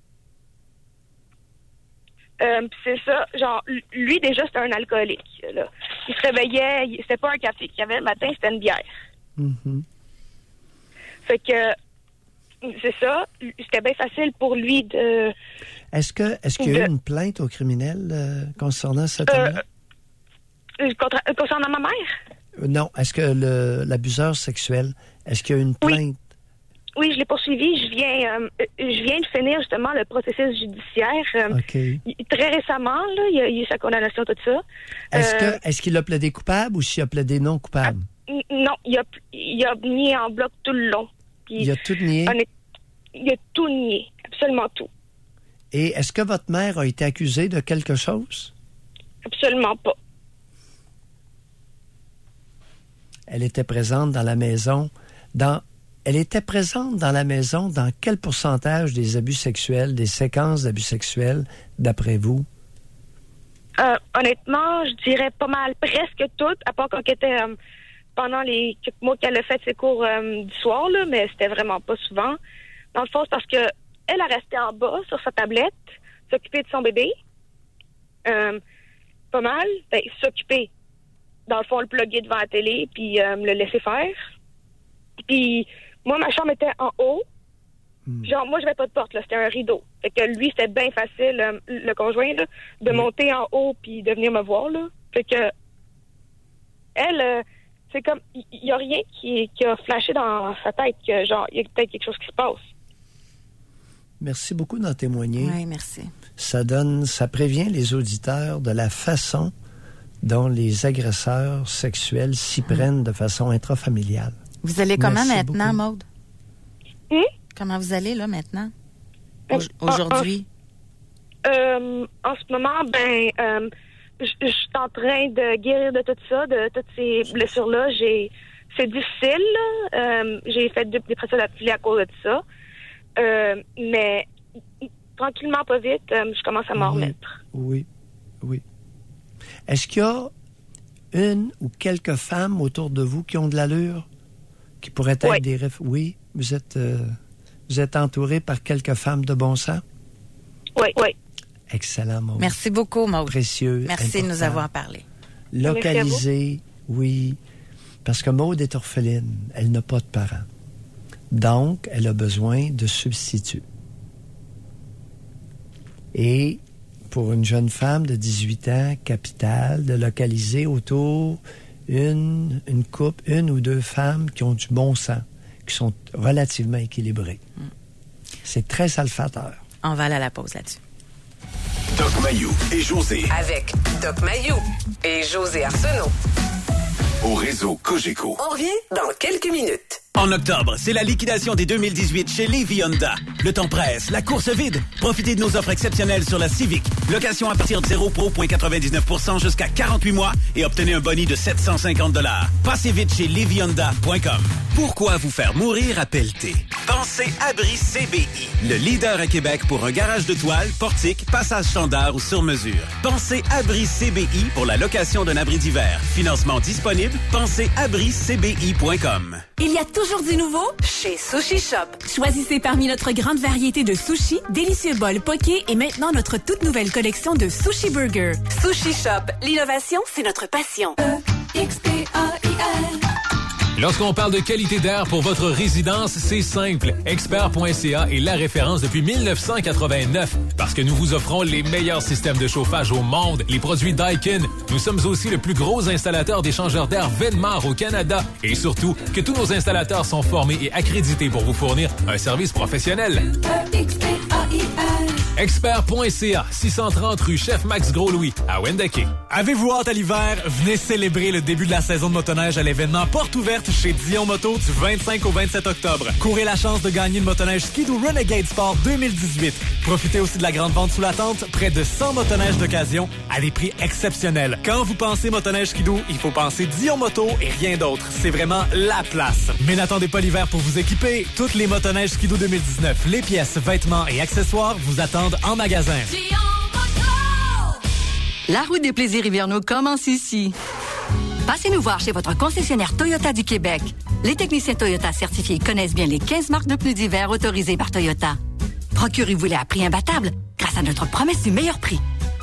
Euh, pis c'est ça, genre, lui, déjà, c'était un alcoolique, là. Il se réveillait, il- c'était pas un café qu'il y avait le matin, c'était une bière. Mhm. Fait que, c'est ça, c'était bien facile pour lui de... Est-ce que est-ce qu'il y a eu De- une plainte au criminel euh, concernant cet Euh, homme-là? euh, contra- euh, concernant ma mère? Euh, Non. Est-ce que le, l'abuseur sexuel, est-ce qu'il y a eu une plainte? Oui, je l'ai poursuivi. Je viens, euh, je viens de finir justement le processus judiciaire. euh, OK. il- Très récemment, là, il y a eu sa condamnation, tout ça. Est-ce Euh, que est-ce qu'il a plaidé coupable ou s'il a plaidé non coupable? n- Non, il a, il a nié en bloc tout le long. Puis, Il a tout nié? honnête- il a tout nié, absolument tout. Et est-ce que votre mère a été accusée de quelque chose? Absolument pas. Elle était présente dans la maison. Dans, elle était présente dans la maison dans quel pourcentage des abus sexuels, des séquences d'abus sexuels, d'après vous? Euh, honnêtement, je dirais pas mal, presque toutes, à part quand elle était euh, pendant les quelques mois qu'elle a fait ses cours euh, du soir, là, mais c'était vraiment pas souvent. Dans le fond, c'est parce que elle a resté en bas sur sa tablette, s'occuper de son bébé. Euh, pas mal. Ben, s'occuper. Dans le fond, le plugger devant la télé, puis euh, me le laisser faire. Puis moi, ma chambre était en haut. Genre, moi, je n'avais pas de porte, là. C'était un rideau. Fait que lui, c'était bien facile, euh, le conjoint, là, de monter en haut puis de venir me voir, là. Fait que elle, euh, c'est comme, il y, y a rien qui, qui a flashé dans sa tête que, genre, il y a peut-être quelque chose qui se passe. Merci beaucoup d'en témoigner. Oui, merci. Ça donne, ça prévient les auditeurs de la façon dont les agresseurs sexuels s'y prennent de façon intrafamiliale. Vous allez comment Merci maintenant, beaucoup. Maude? Hum? Comment vous allez, là, maintenant? Euh, Au- Aujourd'hui? Euh, en ce moment, ben, euh, je je suis en train de guérir de tout ça, de toutes ces blessures-là. J'ai, c'est difficile, là. Euh, j'ai fait deux dépressions d'affilée à cause de ça. Euh, mais tranquillement, pas vite, euh, je commence à m'en oui, remettre. Oui, oui. Est-ce qu'il y a une ou quelques femmes autour de vous qui ont de l'allure, qui pourraient être oui. des... Ref... Oui, vous êtes, euh, vous êtes entouré par quelques femmes de bon sens? Oui, oui. Excellent, Maud. Merci beaucoup, Maud. Précieux. Merci important. de nous avoir parlé. Localisé, oui. Parce que Maud est orpheline. Elle n'a pas de parents. Donc, elle a besoin de substituts. Et pour une jeune femme de dix-huit ans, capitale, de localiser autour une, une couple, une ou deux femmes qui ont du bon sens, qui sont relativement équilibrées. Mm. C'est très salvateur. On va aller à la pause là-dessus. Doc Mayou et José. Avec Doc Mayou et José Arsenault. Au réseau Cogeco. On revient dans quelques minutes. En octobre, c'est la liquidation des deux mille dix-huit chez Lévis Honda. Le temps presse, la course vide. Profitez de nos offres exceptionnelles sur la Civic. Location à partir de zéro pro virgule quatre-vingt-dix-neuf pour cent jusqu'à quarante-huit mois et obtenez un boni de sept cent cinquante dollars. Passez vite chez lévis honda point com. Pourquoi vous faire mourir à pelleter? Pensez Abri C B I, le leader à Québec pour un garage de toile, portique, passage standard ou sur mesure. Pensez Abri C B I pour la location d'un abri d'hiver. Financement disponible. Pensez abri c b i point com. Il y a toujours du nouveau chez Sushi Shop. Choisissez parmi notre grande variété de sushis, délicieux bols poké et maintenant notre toute nouvelle collection de sushi burgers. Sushi Shop, l'innovation, c'est notre passion. E X P A I L Lorsqu'on parle de qualité d'air pour votre résidence, c'est simple. Expert point c a est la référence depuis mille neuf cent quatre-vingt-neuf parce que nous vous offrons les meilleurs systèmes de chauffage au monde, les produits Daikin. Nous sommes aussi le plus gros installateur d'échangeurs d'air Venmar au Canada et surtout que tous nos installateurs sont formés et accrédités pour vous fournir un service professionnel. E X P A I L Expert point c a, six cent trente rue Chef Max Gros-Louis, à Wendake. Avez-vous hâte à l'hiver? Venez célébrer le début de la saison de motoneige à l'événement Porte ouverte chez Dion Moto du vingt-cinq au vingt-sept octobre. Courez la chance de gagner une motoneige Ski-Doo Renegade Sport deux mille dix-huit. Profitez aussi de la grande vente sous la tente, près de cent motoneiges d'occasion à des prix exceptionnels. Quand vous pensez motoneige Ski-Doo, il faut penser Dion Moto et rien d'autre. C'est vraiment la place. Mais n'attendez pas l'hiver pour vous équiper. Toutes les motoneiges Ski-Doo deux mille dix-neuf, les pièces, vêtements et accessoires vous attendent en magasin. Dion Moto! La route des plaisirs hivernaux commence ici. Passez nous voir chez votre concessionnaire Toyota du Québec. Les techniciens Toyota certifiés connaissent bien les quinze marques de pneus d'hiver autorisées par Toyota. Procurez-vous-les à prix imbattable grâce à notre promesse du meilleur prix.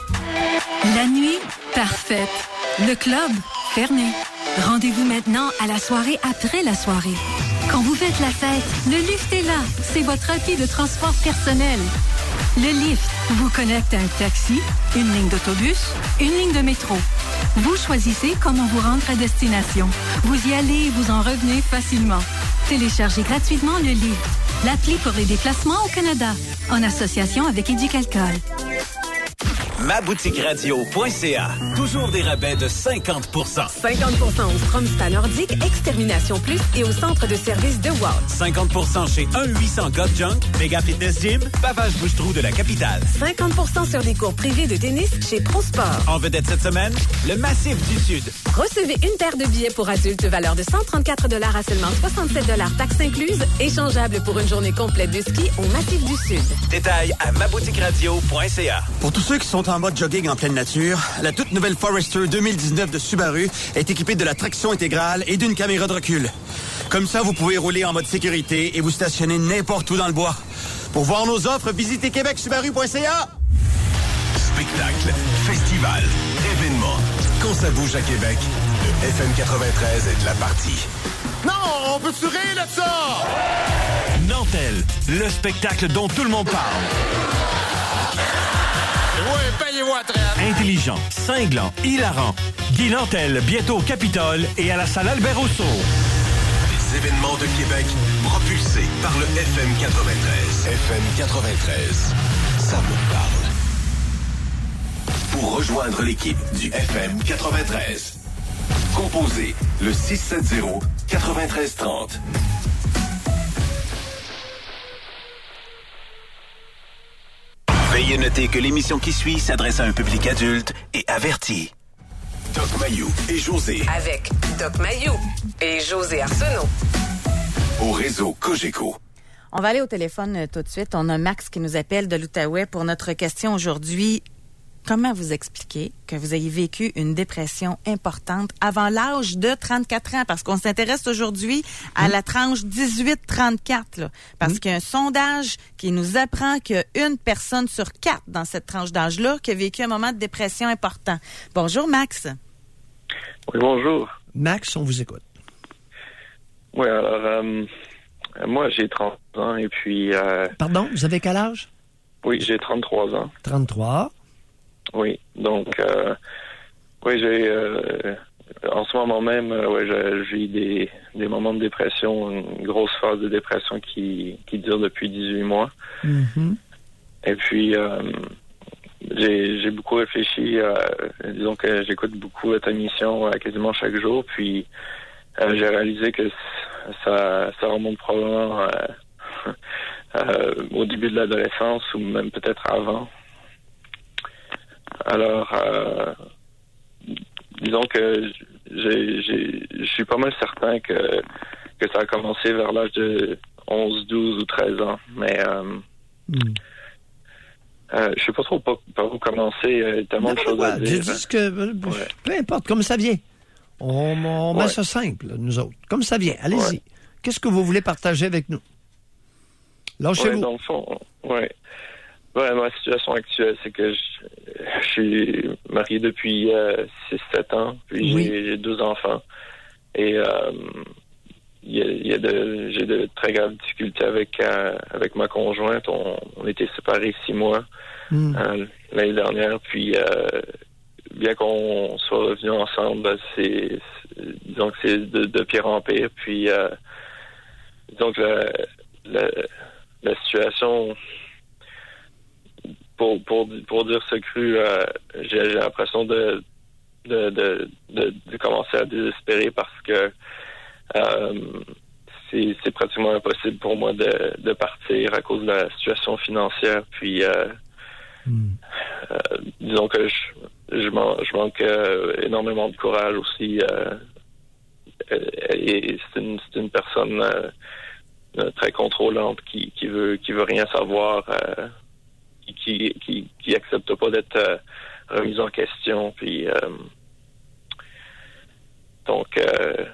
La nuit, parfaite. Le club, fermé. Rendez-vous maintenant à la soirée après la soirée. Quand vous faites la fête, le lift est là. C'est votre appui de transport personnel. Le lift vous connecte à un taxi, une ligne d'autobus, une ligne de métro. Vous choisissez comment vous rendre à destination. Vous y allez et vous en revenez facilement. Téléchargez gratuitement le lift, l'appli pour les déplacements au Canada, en association avec Éducalcool. ma boutique radio point c a. Toujours des rabais de cinquante pour cent. cinquante pour cent au Stromstad Nordique, Extermination Plus et au centre de service de Wow. cinquante pour cent chez un huit cents God Junk, Mega Fitness Gym, Pavage Bouche-Trou de la capitale. cinquante pour cent sur des cours privés de tennis chez ProSport. En vedette cette semaine, le Massif du Sud. Recevez une paire de billets pour adultes valeur de cent trente-quatre dollars à seulement soixante-sept dollars taxes incluses, échangeable pour une journée complète de ski au Massif du Sud. Détails à ma boutique radio point c a. Pour tous ceux qui sont en mode jogging en pleine nature, la toute nouvelle Forester deux mille dix-neuf de Subaru est équipée de la traction intégrale et d'une caméra de recul. Comme ça, vous pouvez rouler en mode sécurité et vous stationner n'importe où dans le bois. Pour voir nos offres, visitez québec subaru point c a. Spectacle, festival, événements. Quand ça bouge à Québec, le F M quatre-vingt-treize est de la partie. Non, on peut se rire de ça! Nantel, le spectacle dont tout le monde parle. Ouais, payez-vous à traite. Intelligent, cinglant, hilarant. Guy Nantel, bientôt au Capitole et à la salle Albert-Rousseau. Les événements de Québec, propulsés par le F M quatre-vingt-treize. F M quatre-vingt-treize, ça me parle. Pour rejoindre l'équipe du F M quatre-vingt-treize, composez le six sept zéro, quatre-vingt-treize trente. Veillez Veuillez noter que l'émission qui suit s'adresse à un public adulte et averti. Doc Mayou et José. Avec Doc Mayou et José Arsenault. Au réseau Cogeco. On va aller au téléphone euh, tout de suite. On a Max qui nous appelle de l'Outaouais pour notre question aujourd'hui. Comment vous expliquer que vous ayez vécu une dépression importante avant l'âge de trente-quatre ans? Parce qu'on s'intéresse aujourd'hui à mmh. la tranche dix-huit trente-quatre. Là, parce mmh. qu'il y a un sondage qui nous apprend qu'il y a une personne sur quatre dans cette tranche d'âge-là qui a vécu un moment de dépression important. Bonjour, Max. Oui, bonjour. Max, on vous écoute. Oui, alors, euh, moi, j'ai trente ans et puis... Euh, Pardon, vous avez quel âge? Oui, j'ai trente-trois ans. trente-trois. Oui, donc, euh, oui, j'ai, euh, en ce moment même, euh, ouais, je, j'ai des, des moments de dépression, une grosse phase de dépression qui, qui dure depuis dix-huit mois. Mm-hmm. Et puis, euh, j'ai, j'ai beaucoup réfléchi, euh, disons que j'écoute beaucoup ta émission euh, quasiment chaque jour, puis euh, j'ai réalisé que ça, ça remonte probablement euh, euh, au début de l'adolescence ou même peut-être avant. Alors, euh, disons que j'ai, j'ai, je suis pas mal certain que, que ça a commencé vers l'âge de onze, douze ou treize ans. Mais euh, mm. euh, je sais pas trop par, par où commencer. Il y a tellement de choses à dire. Je dis que, ouais. Peu importe, comme ça vient. On, on ouais. met ça simple, nous autres. Comme ça vient, allez-y. Ouais. Qu'est-ce que vous voulez partager avec nous? Lâchez-vous. Ouais, dans le fond, ouais. Ouais, ma situation actuelle, c'est que je, je suis marié depuis euh, six sept ans, puis oui. j'ai, j'ai deux enfants. Et euh, y a, y a de, j'ai de très graves difficultés avec, euh, avec ma conjointe. On, on était séparés six mois mm. euh, l'année dernière. Puis, euh, bien qu'on soit revenus ensemble, c'est, c'est, disons que c'est de, de pire en pire. Puis, euh, disons que la, la, la situation... Pour, pour, pour dire ce cru, euh, j'ai, j'ai l'impression de de, de, de, de commencer à désespérer parce que euh, c'est, c'est pratiquement impossible pour moi de, de partir à cause de la situation financière. Puis, euh, mm. euh, disons que je, je, man, je manque euh, énormément de courage aussi. Euh, et c'est une, c'est une personne euh, très contrôlante qui, qui veut qui veut rien savoir. Euh, Qui, qui qui accepte pas d'être euh, remise en question. Puis euh, donc, euh,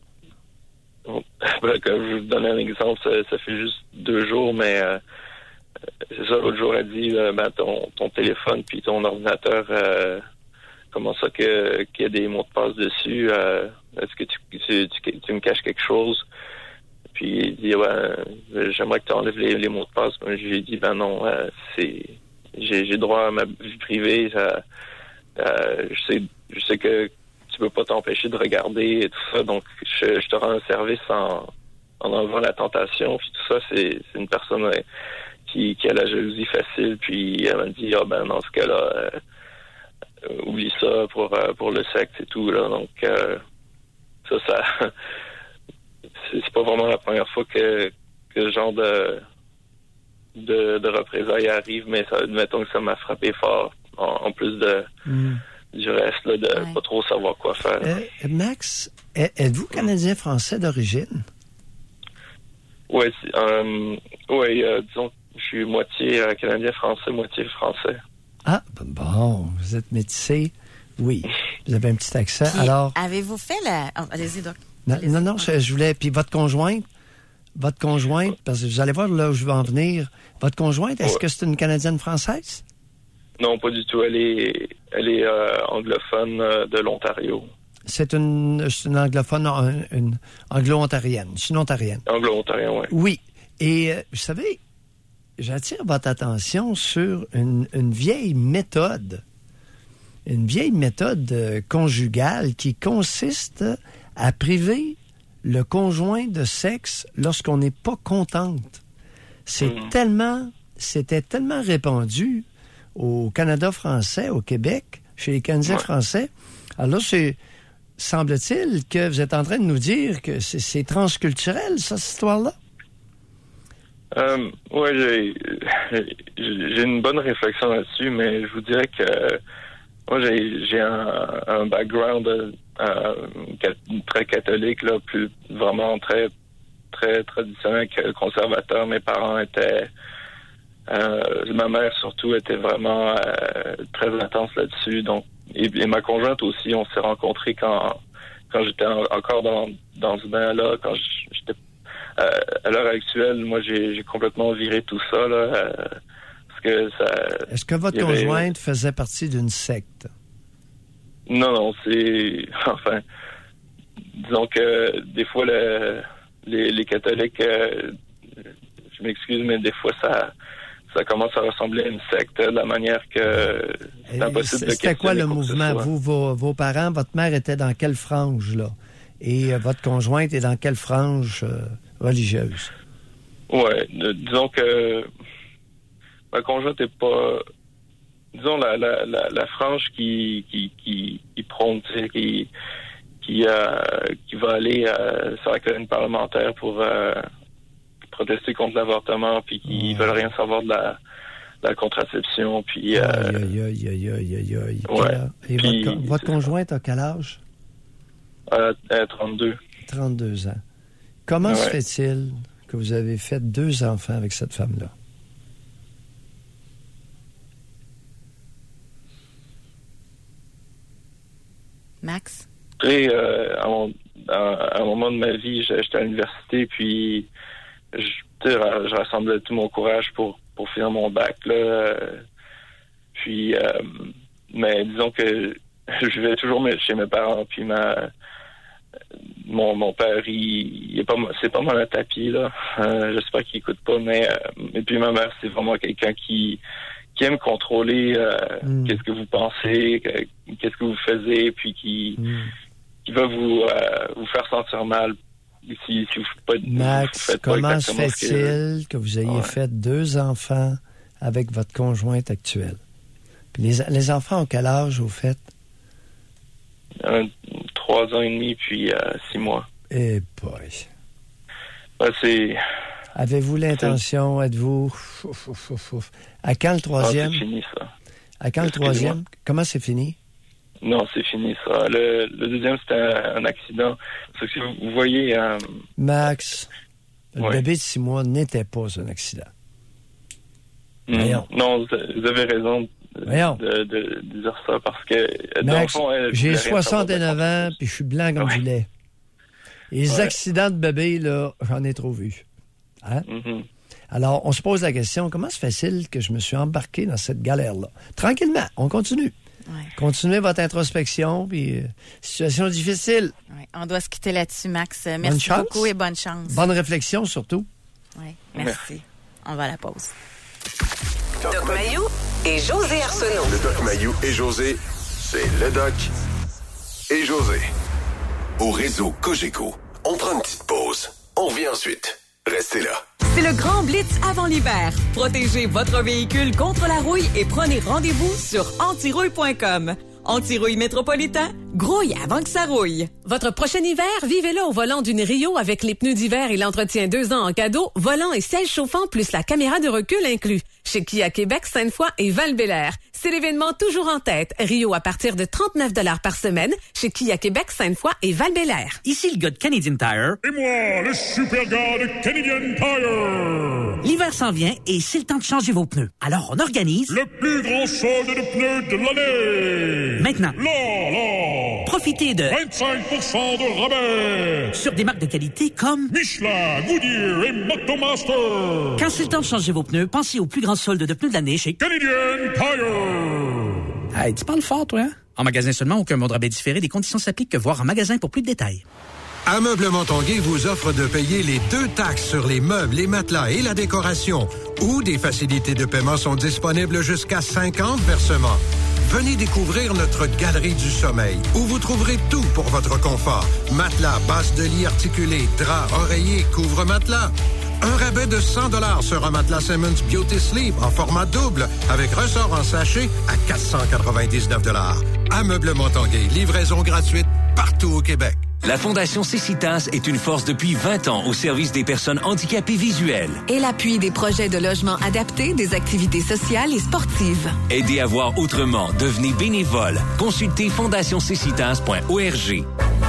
donc comme je vous donne un exemple, ça, ça fait juste deux jours, mais euh, c'est ça, l'autre jour, elle dit euh, ben, ton, ton téléphone puis ton ordinateur, euh, comment ça que qu'il y a des mots de passe dessus? Euh, est-ce que tu, tu, tu, tu me caches quelque chose? Puis il dit ouais, j'aimerais que tu enlèves les, les mots de passe. Ben, j'ai dit ben non, euh, c'est j'ai, j'ai droit à ma vie privée. Ça, euh, je sais je sais que tu peux pas t'empêcher de regarder et tout ça, donc je, je te rends un service en, en enlevant la tentation. Puis tout ça, c'est, c'est une personne euh, qui, qui a la jalousie facile. Puis elle m'a dit ah ben dans ce cas-là, euh, euh, oublie ça pour euh, pour le sexe et tout là. Donc euh, ça ça c'est pas vraiment la première fois que, que ce genre de, de, de représailles arrive, mais ça, admettons que ça m'a frappé fort, en, en plus de, mm. du reste, là, de ouais. pas trop savoir quoi faire. Euh, Max, êtes-vous Canadien-Français d'origine? Oui, euh, ouais, euh, disons, je suis moitié euh, Canadien-Français, moitié français. Ah, bon, vous êtes métissé, oui. Vous avez un petit accent, Puis, alors... Avez-vous fait la... Oh, allez-y, donc. Non, non, non, je, je voulais... Puis votre conjointe, votre conjointe, parce que vous allez voir là où je veux en venir, votre conjointe, est-ce ouais. que c'est une Canadienne française? Non, pas du tout. Elle est, elle est euh, anglophone euh, de l'Ontario. C'est une, c'est une anglophone, une, une anglo-ontarienne. C'est une ontarienne. Anglo-ontarienne, oui. Oui. Et, euh, vous savez, j'attire votre attention sur une, une vieille méthode. Une vieille méthode euh, conjugale qui consiste à priver le conjoint de sexe lorsqu'on n'est pas contente. C'est mmh. tellement, c'était tellement répandu au Canada français, au Québec, chez les Canadiens ouais. français. Alors là, c'est, semble-t-il que vous êtes en train de nous dire que c'est, c'est transculturel, ça, cette histoire-là? Euh, oui, j'ai, j'ai une bonne réflexion là-dessus, mais je vous dirais que moi, j'ai, j'ai un, un background euh, très catholique, là, plus vraiment très, très traditionnel, conservateur. Mes parents étaient, euh, ma mère surtout était vraiment euh, très intense là-dessus. Donc, et, et ma conjointe aussi, on s'est rencontrés quand, quand j'étais en, encore dans, dans ce bain-là, quand j'étais euh, à l'heure actuelle, moi, j'ai, j'ai complètement viré tout ça, là. Euh, Que ça, Est-ce que votre avait... conjointe faisait partie d'une secte? Non, non, c'est... Enfin, disons que des fois, le, les, les catholiques, euh, je m'excuse, mais des fois, ça, ça commence à ressembler à une secte, de la manière que c'est impossible de... C'était quoi le mouvement? Vous, vos, vos parents, votre mère était dans quelle frange, là? Et euh, votre conjointe est dans quelle frange euh, religieuse? Ouais, euh, disons que... Ma conjointe n'est pas, disons, la, la, la, la frange qui, qui, qui, qui prône, qui, qui, euh, qui va aller euh, sur la colline parlementaire pour euh, protester contre l'avortement, puis qui ouais. veulent rien savoir de la, de la contraception, puis... Euh, aïe, aïe, aïe, aïe, aïe, aïe. Ouais. Et puis, votre, votre conjointe a quel âge? Euh, euh, trente-deux. trente-deux ans. Comment ouais. se fait-il que vous avez fait deux enfants avec cette femme-là? Max? Et, euh, à, mon, à, à un moment de ma vie, j'étais à l'université, puis je, je rassemblais tout mon courage pour, pour finir mon bac, là. Puis, euh, mais disons que je vais toujours chez mes parents, puis ma, mon, mon père, il, il est pas, c'est pas mal un tapis, là. Euh, j'espère qu'il écoute pas, mais, euh, et puis ma mère, c'est vraiment quelqu'un qui, qui aime contrôler euh, mm. qu'est-ce que vous pensez, qu'est-ce que vous faisiez, puis qui, mm. qui va vous, euh, vous faire sentir mal si, si vous pas Max, vous faites comment pas se fait-il que... que vous ayez ouais. fait deux enfants avec votre conjointe actuelle? Puis les, les enfants ont quel âge, au fait? Un, trois ans et demi, puis euh, six mois. Eh boy. Ouais, c'est... Avez-vous l'intention, êtes-vous... Ouf, ouf, ouf, ouf. À quand le troisième? Ah, c'est fini, ça. À quand le troisième? Comment c'est fini? Non, c'est fini, ça. Le, le deuxième, c'était un, un accident. Parce que vous voyez... Euh... Max, le ouais. bébé de six mois n'était pas un accident. Mmh. Non, vous avez raison de, de, de, de dire ça, parce que... Max, fond, elle, j'ai soixante-neuf ans, puis je suis blanc comme ouais. du lait. Les ouais. accidents de bébé, là, j'en ai trop vu. Hein? Mm-hmm. Alors, on se pose la question, comment se fait-il que je me suis embarqué dans cette galère-là? Tranquillement, on continue. Ouais. Continuez votre introspection, puis euh, situation difficile. Ouais. On doit se quitter là-dessus, Max. Merci beaucoup et bonne chance. Bonne réflexion, surtout. Oui, merci. merci. On va à la pause. Doc Mayou et José Arsenault. Le Doc Mayou et José, c'est le Doc et José. Au réseau Cogeco, on prend une petite pause. On revient ensuite. Restez là. C'est le grand blitz avant l'hiver. Protégez votre véhicule contre la rouille et prenez rendez-vous sur antirouille point com. Antirouille métropolitain, grouille avant que ça rouille. Votre prochain hiver, vivez-le au volant d'une Rio avec les pneus d'hiver et l'entretien deux ans en cadeau, volant et siège chauffant plus la caméra de recul inclus. Chez Kia Québec, Sainte-Foy et Val-Bélair. C'est l'événement toujours en tête. Rio à partir de trente-neuf dollars par semaine chez Kia Québec, Sainte-Foy et Val-Bélair. Ici le gars de Canadian Tire. Et moi, le super gars de Canadian Tire. L'hiver s'en vient et c'est le temps de changer vos pneus. Alors on organise... le plus grand solde de pneus de l'année. Maintenant. Là, là. Profitez de... vingt-cinq pour cent de rabais. Sur des marques de qualité comme... Michelin, Goodyear et Motomaster. Quand c'est le temps de changer vos pneus, pensez au plus grand solde de pneus de l'année chez Canadian Tire. Hey, tu parles fort, toi, hein? En magasin seulement, aucun mode rabais différé. Des conditions s'appliquent que voir en magasin pour plus de détails. Ameublement Tanguay vous offre de payer les deux taxes sur les meubles, les matelas et la décoration. Ou des facilités de paiement sont disponibles jusqu'à cinquante versements. Venez découvrir notre galerie du sommeil, où vous trouverez tout pour votre confort. Matelas, base de lit articulé, draps, oreillers, couvre-matelas. Un rabais de cent dollars sur un matelas Simmons Beauty Sleep en format double, avec ressort en sachet à quatre cent quatre-vingt-dix-neuf dollars. Ameublement Tanguay, livraison gratuite partout au Québec. La Fondation Cécitas est une force depuis vingt ans au service des personnes handicapées visuelles. Elle appuie des projets de logement adaptés, des activités sociales et sportives. Aidez à voir autrement. Devenez bénévole. Consultez fondation cécitas point org.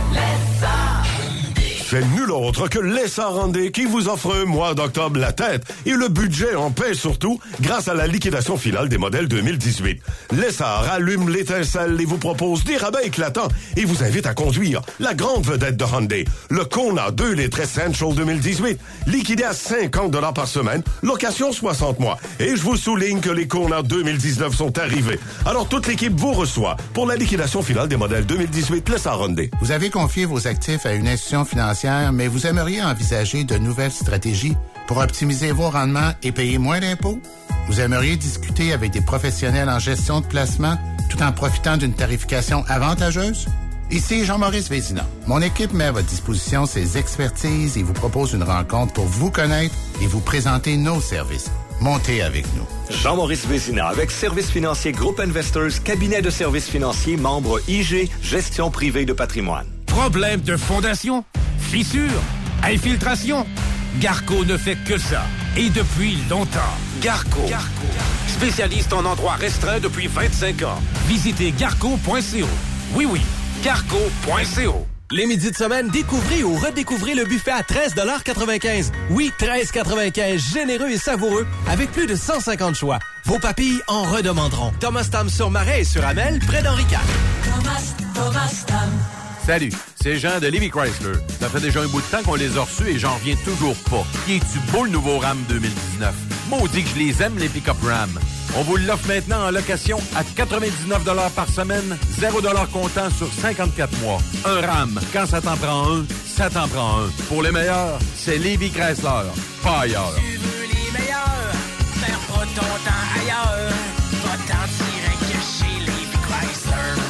C'est nul autre que Lessard Hyundai qui vous offre un mois d'octobre la tête et le budget en paix surtout grâce à la liquidation finale des modèles deux mille dix-huit. Lessard allume l'étincelle et vous propose des rabais éclatants et vous invite à conduire la grande vedette de Hyundai, le Kona deux litres Essential deux mille dix-huit, liquidé à cinquante dollars par semaine, location soixante mois. Et je vous souligne que les Kona deux mille dix-neuf sont arrivés. Alors toute l'équipe vous reçoit pour la liquidation finale des modèles deux mille dix-huit Lessard Hyundai. Vous avez confié vos actifs à une institution financière, mais vous aimeriez envisager de nouvelles stratégies pour optimiser vos rendements et payer moins d'impôts? Vous aimeriez discuter avec des professionnels en gestion de placement tout en profitant d'une tarification avantageuse? Ici Jean-Maurice Vézina. Mon équipe met à votre disposition ses expertises et vous propose une rencontre pour vous connaître et vous présenter nos services. Montez avec nous. Jean-Maurice Vézina avec Services financiers Groupe Investors, cabinet de services financiers, membre I G, gestion privée de patrimoine. Problème de fondation? Fissure? Infiltration? Garco ne fait que ça. Et depuis longtemps. Garco. Garco. Spécialiste en endroits restreints depuis vingt-cinq ans. Visitez garco point co. Oui, oui. garco point co. Les midis de semaine, découvrez ou redécouvrez le buffet à treize quatre-vingt-quinze. Oui, treize quatre-vingt-quinze, généreux et savoureux, avec plus de cent cinquante choix. Vos papilles en redemanderont. Thomas Tam sur Marais et sur Amel, près d'Henri quatre. Thomas, Thomas Tam. Salut, c'est Jean de Lévis Chrysler. Ça fait déjà un bout de temps qu'on les a reçus et j'en reviens toujours pas. Qui est-tu beau le nouveau Ram deux mille dix-neuf? Maudit que je les aime, les pick-up Ram. On vous l'offre maintenant en location à quatre-vingt-dix-neuf dollars par semaine, zéro dollars comptant sur cinquante-quatre mois. Un Ram, quand ça t'en prend un, ça t'en prend un. Pour les meilleurs, c'est Lévis Chrysler, pas ailleurs. Tu veux les meilleurs, perds pas ton temps ailleurs. Va-t'en direct chez Lévis Chrysler.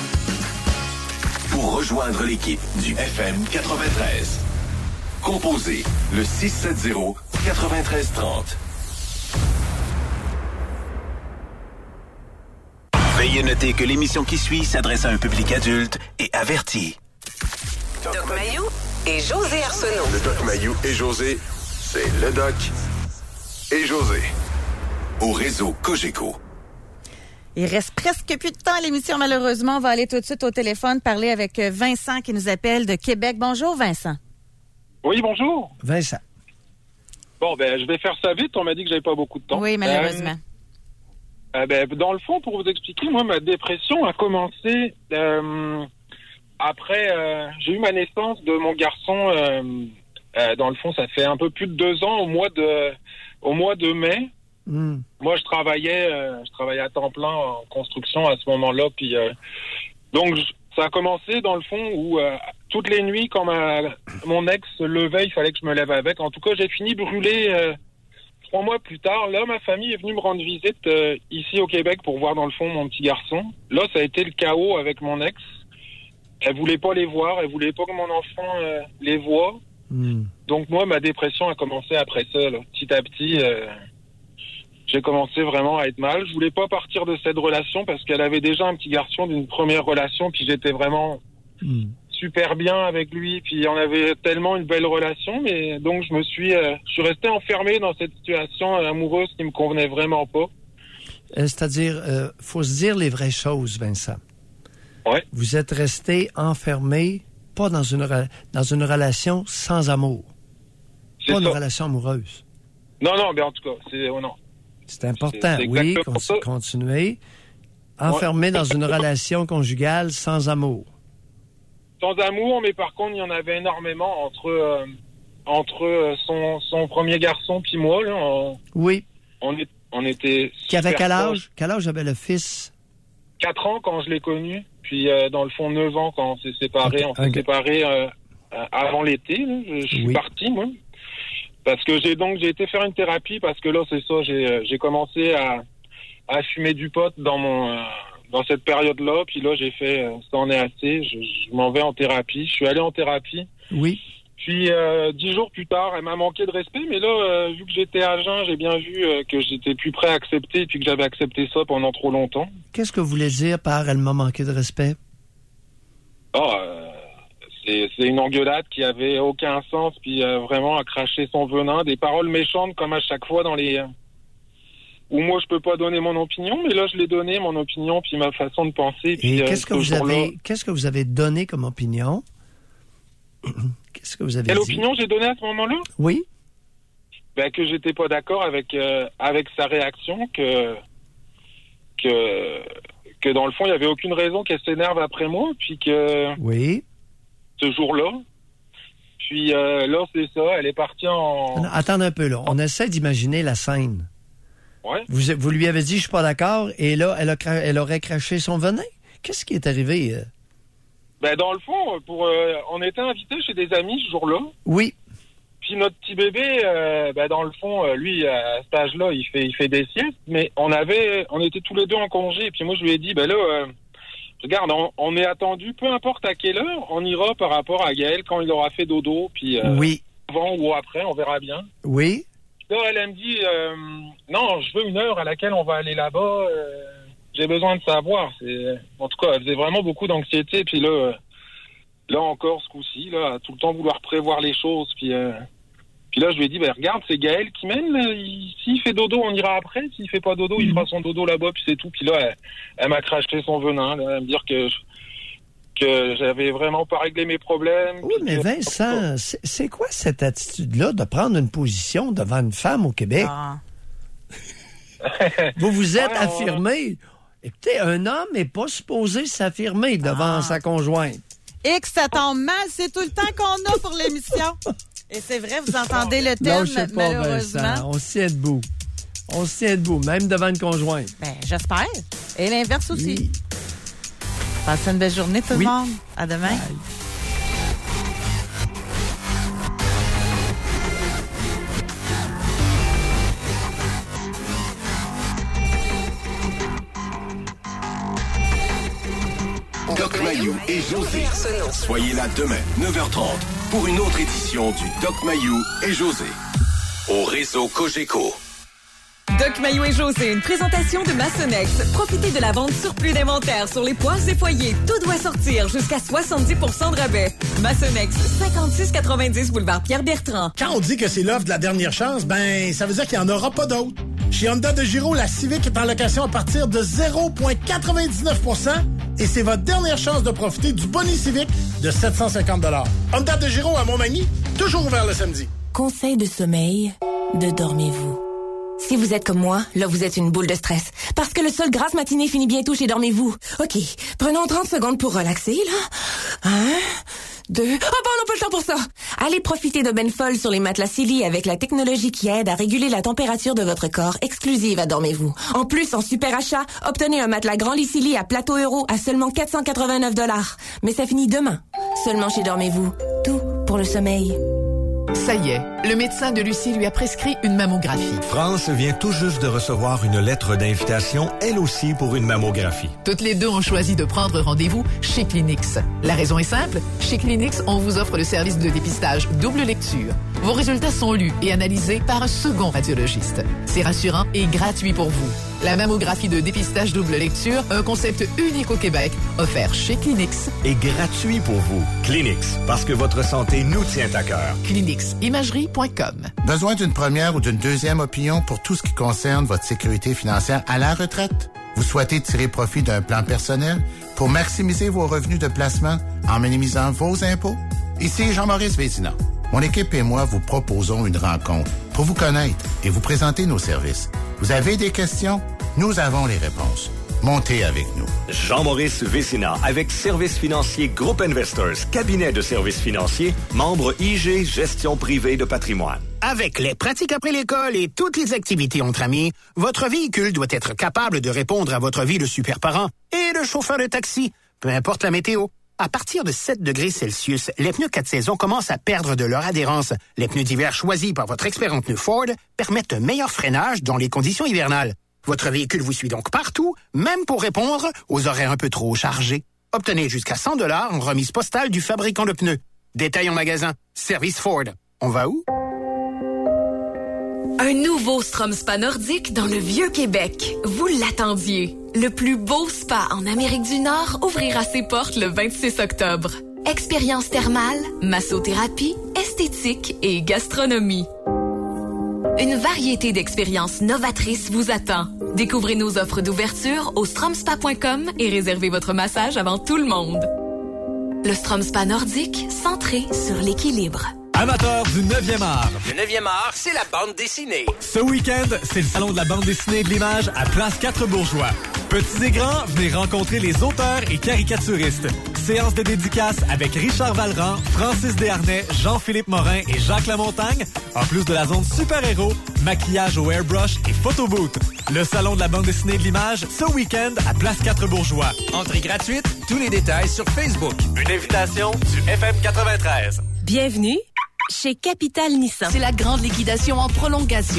Pour rejoindre l'équipe du F M quatre-vingt-treize, composez le six sept zéro, neuf trois trois zéro. Veuillez noter que l'émission qui suit s'adresse à un public adulte et averti. Doc Mayou et José Arsenault. Le Doc Mayou et José, c'est le Doc et José. Au réseau Cogeco. Il reste presque plus de temps à l'émission, malheureusement. On va aller tout de suite au téléphone parler avec Vincent qui nous appelle de Québec. Bonjour, Vincent. Oui, bonjour. Vincent. Bon, ben, je vais faire ça vite. On m'a dit que j'avais pas beaucoup de temps. Oui, malheureusement. Euh, euh, ben, dans le fond, pour vous expliquer, moi, ma dépression a commencé euh, après... Euh, j'ai eu ma naissance de mon garçon. Euh, euh, dans le fond, ça fait un peu plus de deux ans, au mois de, au mois de mai. Mm. Moi, je travaillais, euh, je travaillais à temps plein en construction à ce moment-là, puis euh, donc je, ça a commencé dans le fond où euh, toutes les nuits, quand ma, mon ex se levait, il fallait que je me lève avec. En tout cas, j'ai fini brûlé euh, trois mois plus tard. Là, ma famille est venue me rendre visite euh, ici au Québec pour voir dans le fond mon petit garçon. Là, ça a été le chaos avec mon ex. Elle voulait pas les voir, elle voulait pas que mon enfant euh, les voie. Mm. Donc moi, ma dépression a commencé après ça, là, petit à petit. Euh, J'ai commencé vraiment à être mal. Je voulais pas partir de cette relation parce qu'elle avait déjà un petit garçon d'une première relation, puis j'étais vraiment mmh. super bien avec lui, puis on avait tellement une belle relation, mais donc je me suis, euh, je suis resté enfermé dans cette situation amoureuse qui me convenait vraiment pas. Euh, c'est-à-dire, euh, faut se dire les vraies choses, Vincent. Ouais. Vous êtes resté enfermé, pas dans une re- dans une relation sans amour, c'est pas ça. une relation amoureuse. Non, non, mais en tout cas, c'est oh non. C'est important, c'est, c'est oui, con- continuer. Enfermé ouais. dans une relation conjugale sans amour. Sans amour, mais par contre, il y en avait énormément entre euh, entre euh, son, son premier garçon puis moi. Là, on, oui. On, est, on était... Qui avait quel âge? Quel âge avait le fils? Quatre ans quand je l'ai connu, puis euh, dans le fond, neuf ans quand on s'est séparés. Okay. On s'est okay. séparés euh, avant l'été. Là. Je, je suis oui. parti, moi. Parce que j'ai donc j'ai été faire une thérapie parce que là c'est ça j'ai j'ai commencé à à fumer du pot dans mon euh, dans cette période-là, puis là j'ai fait euh, ça en est assez, je, je m'en vais en thérapie, je suis allé en thérapie. Oui. Puis euh, dix jours plus tard, elle m'a manqué de respect, mais là euh, vu que j'étais à jeun, j'ai bien vu euh, que j'étais plus prêt à accepter puis que j'avais accepté ça pendant trop longtemps. Qu'est-ce que vous voulez dire par elle m'a manqué de respect? Ah euh, c'est, c'est une engueulade qui avait aucun sens, puis euh, vraiment à cracher son venin, des paroles méchantes comme à chaque fois dans les... Euh, où moi je peux pas donner mon opinion, mais là je l'ai donné, mon opinion, puis ma façon de penser. Puis, Et euh, qu'est-ce que vous avez, qu'est-ce que vous avez donné comme opinion? Qu'est-ce que vous avez Quelle dit? opinion j'ai donnée à ce moment-là? Oui. Ben, que j'étais pas d'accord avec euh, avec sa réaction, que que que dans le fond il y avait aucune raison qu'elle s'énerve après moi, puis que oui. Ce jour-là, puis euh, là c'est ça, elle est partie en. Non, attendez un peu là, on essaie d'imaginer la scène. Ouais. Vous vous lui avez dit je suis pas d'accord et là elle a cra- elle aurait craché son venin. Qu'est-ce qui est arrivé? euh? Ben dans le fond, pour euh, on était invités chez des amis ce jour-là. Oui. Puis notre petit bébé, euh, ben dans le fond, euh, lui à cet âge-là, il fait il fait des siestes, mais on avait, on était tous les deux en congé. Et puis moi je lui ai dit, ben là, euh, regarde, on, on est attendu, peu importe à quelle heure, on ira par rapport à Gaël quand il aura fait dodo, puis euh, oui. avant ou après, on verra bien. Oui. Là elle, elle me dit, euh, non, je veux une heure à laquelle on va aller là-bas. Euh, j'ai besoin de savoir. C'est, en tout cas, elle faisait vraiment beaucoup d'anxiété. Puis là. Euh, Là encore, ce coup-ci, là, tout le temps vouloir prévoir les choses. Puis, euh, puis là, je lui ai dit, ben regarde, c'est Gaël qui mène. Là. Il, s'il fait dodo, on ira après. S'il fait pas dodo, il fera son dodo là-bas, puis c'est tout. Puis là, elle, elle m'a craché son venin, là, à me dire que que j'avais vraiment pas réglé mes problèmes. Oui, mais que... Vincent, c'est, c'est quoi cette attitude-là de prendre une position devant une femme au Québec? Ah. Vous vous êtes ouais, affirmé. On... Écoutez, un homme n'est pas supposé s'affirmer devant ah. sa conjointe. Et que ça tombe mal, c'est tout le temps qu'on a pour l'émission. Et c'est vrai, vous entendez le thème, non, je sais pas, malheureusement. Vincent, on se tient debout. On se tient debout, même devant une conjointe. Ben, j'espère. Et l'inverse aussi. Oui. Passez une belle journée, tout oui. le monde. À demain. Bye. Doc Mayou et José. Soyez là demain, neuf heures trente, pour une autre édition du Doc Mayou et José. Au réseau Cogeco. Doc Mayou et José, une présentation de Massonex. Profitez de la vente surplus d'inventaire sur les poêles et foyers. Tout doit sortir jusqu'à soixante-dix pour cent de rabais. Massonex, cinquante-six quatre-vingt-dix boulevard Pierre-Bertrand. Quand on dit que c'est l'offre de la dernière chance, ben, ça veut dire qu'il n'y en aura pas d'autres. Chez Honda de Giro, la Civic est en location à partir de zéro virgule quatre-vingt-dix-neuf pour cent et c'est votre dernière chance de profiter du bonus Civic de sept cent cinquante dollars. Honda de Giro à Montmagny, toujours ouvert le samedi. Conseil de sommeil, de dormez-vous. Si vous êtes comme moi, là vous êtes une boule de stress. Parce que le sol grasse matinée finit bientôt chez Dormez-vous. OK, prenons trente secondes pour relaxer, là. Un, deux... Oh bon, on n'a pas le temps pour ça! Allez profiter de Benfol sur les matelas Silly avec la technologie qui aide à réguler la température de votre corps, exclusive à Dormez-vous. En plus, en super achat, obtenez un matelas Grand Lit Silly à Plateau Euro à seulement quatre cent quatre-vingt-neuf dollars. Mais ça finit demain. Seulement chez Dormez-vous. Tout pour le sommeil. Ça y est, le médecin de Lucie lui a prescrit une mammographie. France vient tout juste de recevoir une lettre d'invitation, elle aussi pour une mammographie. Toutes les deux ont choisi de prendre rendez-vous chez Clinix. La raison est simple, chez Clinix, on vous offre le service de dépistage double lecture. Vos résultats sont lus et analysés par un second radiologiste. C'est rassurant et gratuit pour vous. La mammographie de dépistage double lecture, un concept unique au Québec, offert chez Clinix. Et gratuit pour vous. Clinix, parce que votre santé nous tient à cœur. Clinix imagerie point com. Besoin d'une première ou d'une deuxième opinion pour tout ce qui concerne votre sécurité financière à la retraite? Vous souhaitez tirer profit d'un plan personnel pour maximiser vos revenus de placement en minimisant vos impôts? Ici Jean-Maurice Vézina. Mon équipe et moi vous proposons une rencontre pour vous connaître et vous présenter nos services. Vous avez des questions? Nous avons les réponses. Montez avec nous. Jean-Maurice Vézina, avec Services financiers Groupe Investors, cabinet de services financiers, membre I G Gestion privée de patrimoine. Avec les pratiques après l'école et toutes les activités entre amis, votre véhicule doit être capable de répondre à votre vie de super parent et de chauffeur de taxi, peu importe la météo. À partir de sept degrés Celsius, les pneus quatre saisons commencent à perdre de leur adhérence. Les pneus d'hiver choisis par votre expert en pneus Ford permettent un meilleur freinage dans les conditions hivernales. Votre véhicule vous suit donc partout, même pour répondre aux horaires un peu trop chargés. Obtenez jusqu'à cent dollars en remise postale du fabricant de pneus. Détail en magasin. Service Ford. On va où? Un nouveau Strom Spa nordique dans le Vieux-Québec. Vous l'attendiez. Le plus beau spa en Amérique du Nord ouvrira ses portes le vingt-six octobre. Expérience thermale, massothérapie, esthétique et gastronomie. Une variété d'expériences novatrices vous attend. Découvrez nos offres d'ouverture au stromspa point com et réservez votre massage avant tout le monde. Le Stromspa nordique, centré sur l'équilibre. Amateurs du neuvième art. Le neuvième art, c'est la bande dessinée. Ce week-end, c'est le salon de la bande dessinée et de l'image à Place quatre Bourgeois. Petits et grands, venez rencontrer les auteurs et caricaturistes. Séance de dédicaces avec Richard Valran, Francis Desharnais, Jean-Philippe Morin et Jacques Lamontagne, en plus de la zone super-héros, maquillage au airbrush et photobooth. Le salon de la bande dessinée et de l'image, ce week-end à Place quatre Bourgeois. Entrée gratuite, tous les détails sur Facebook. Une invitation du F M quatre-vingt-treize. Bienvenue chez Capital Nissan. C'est la grande liquidation en prolongation.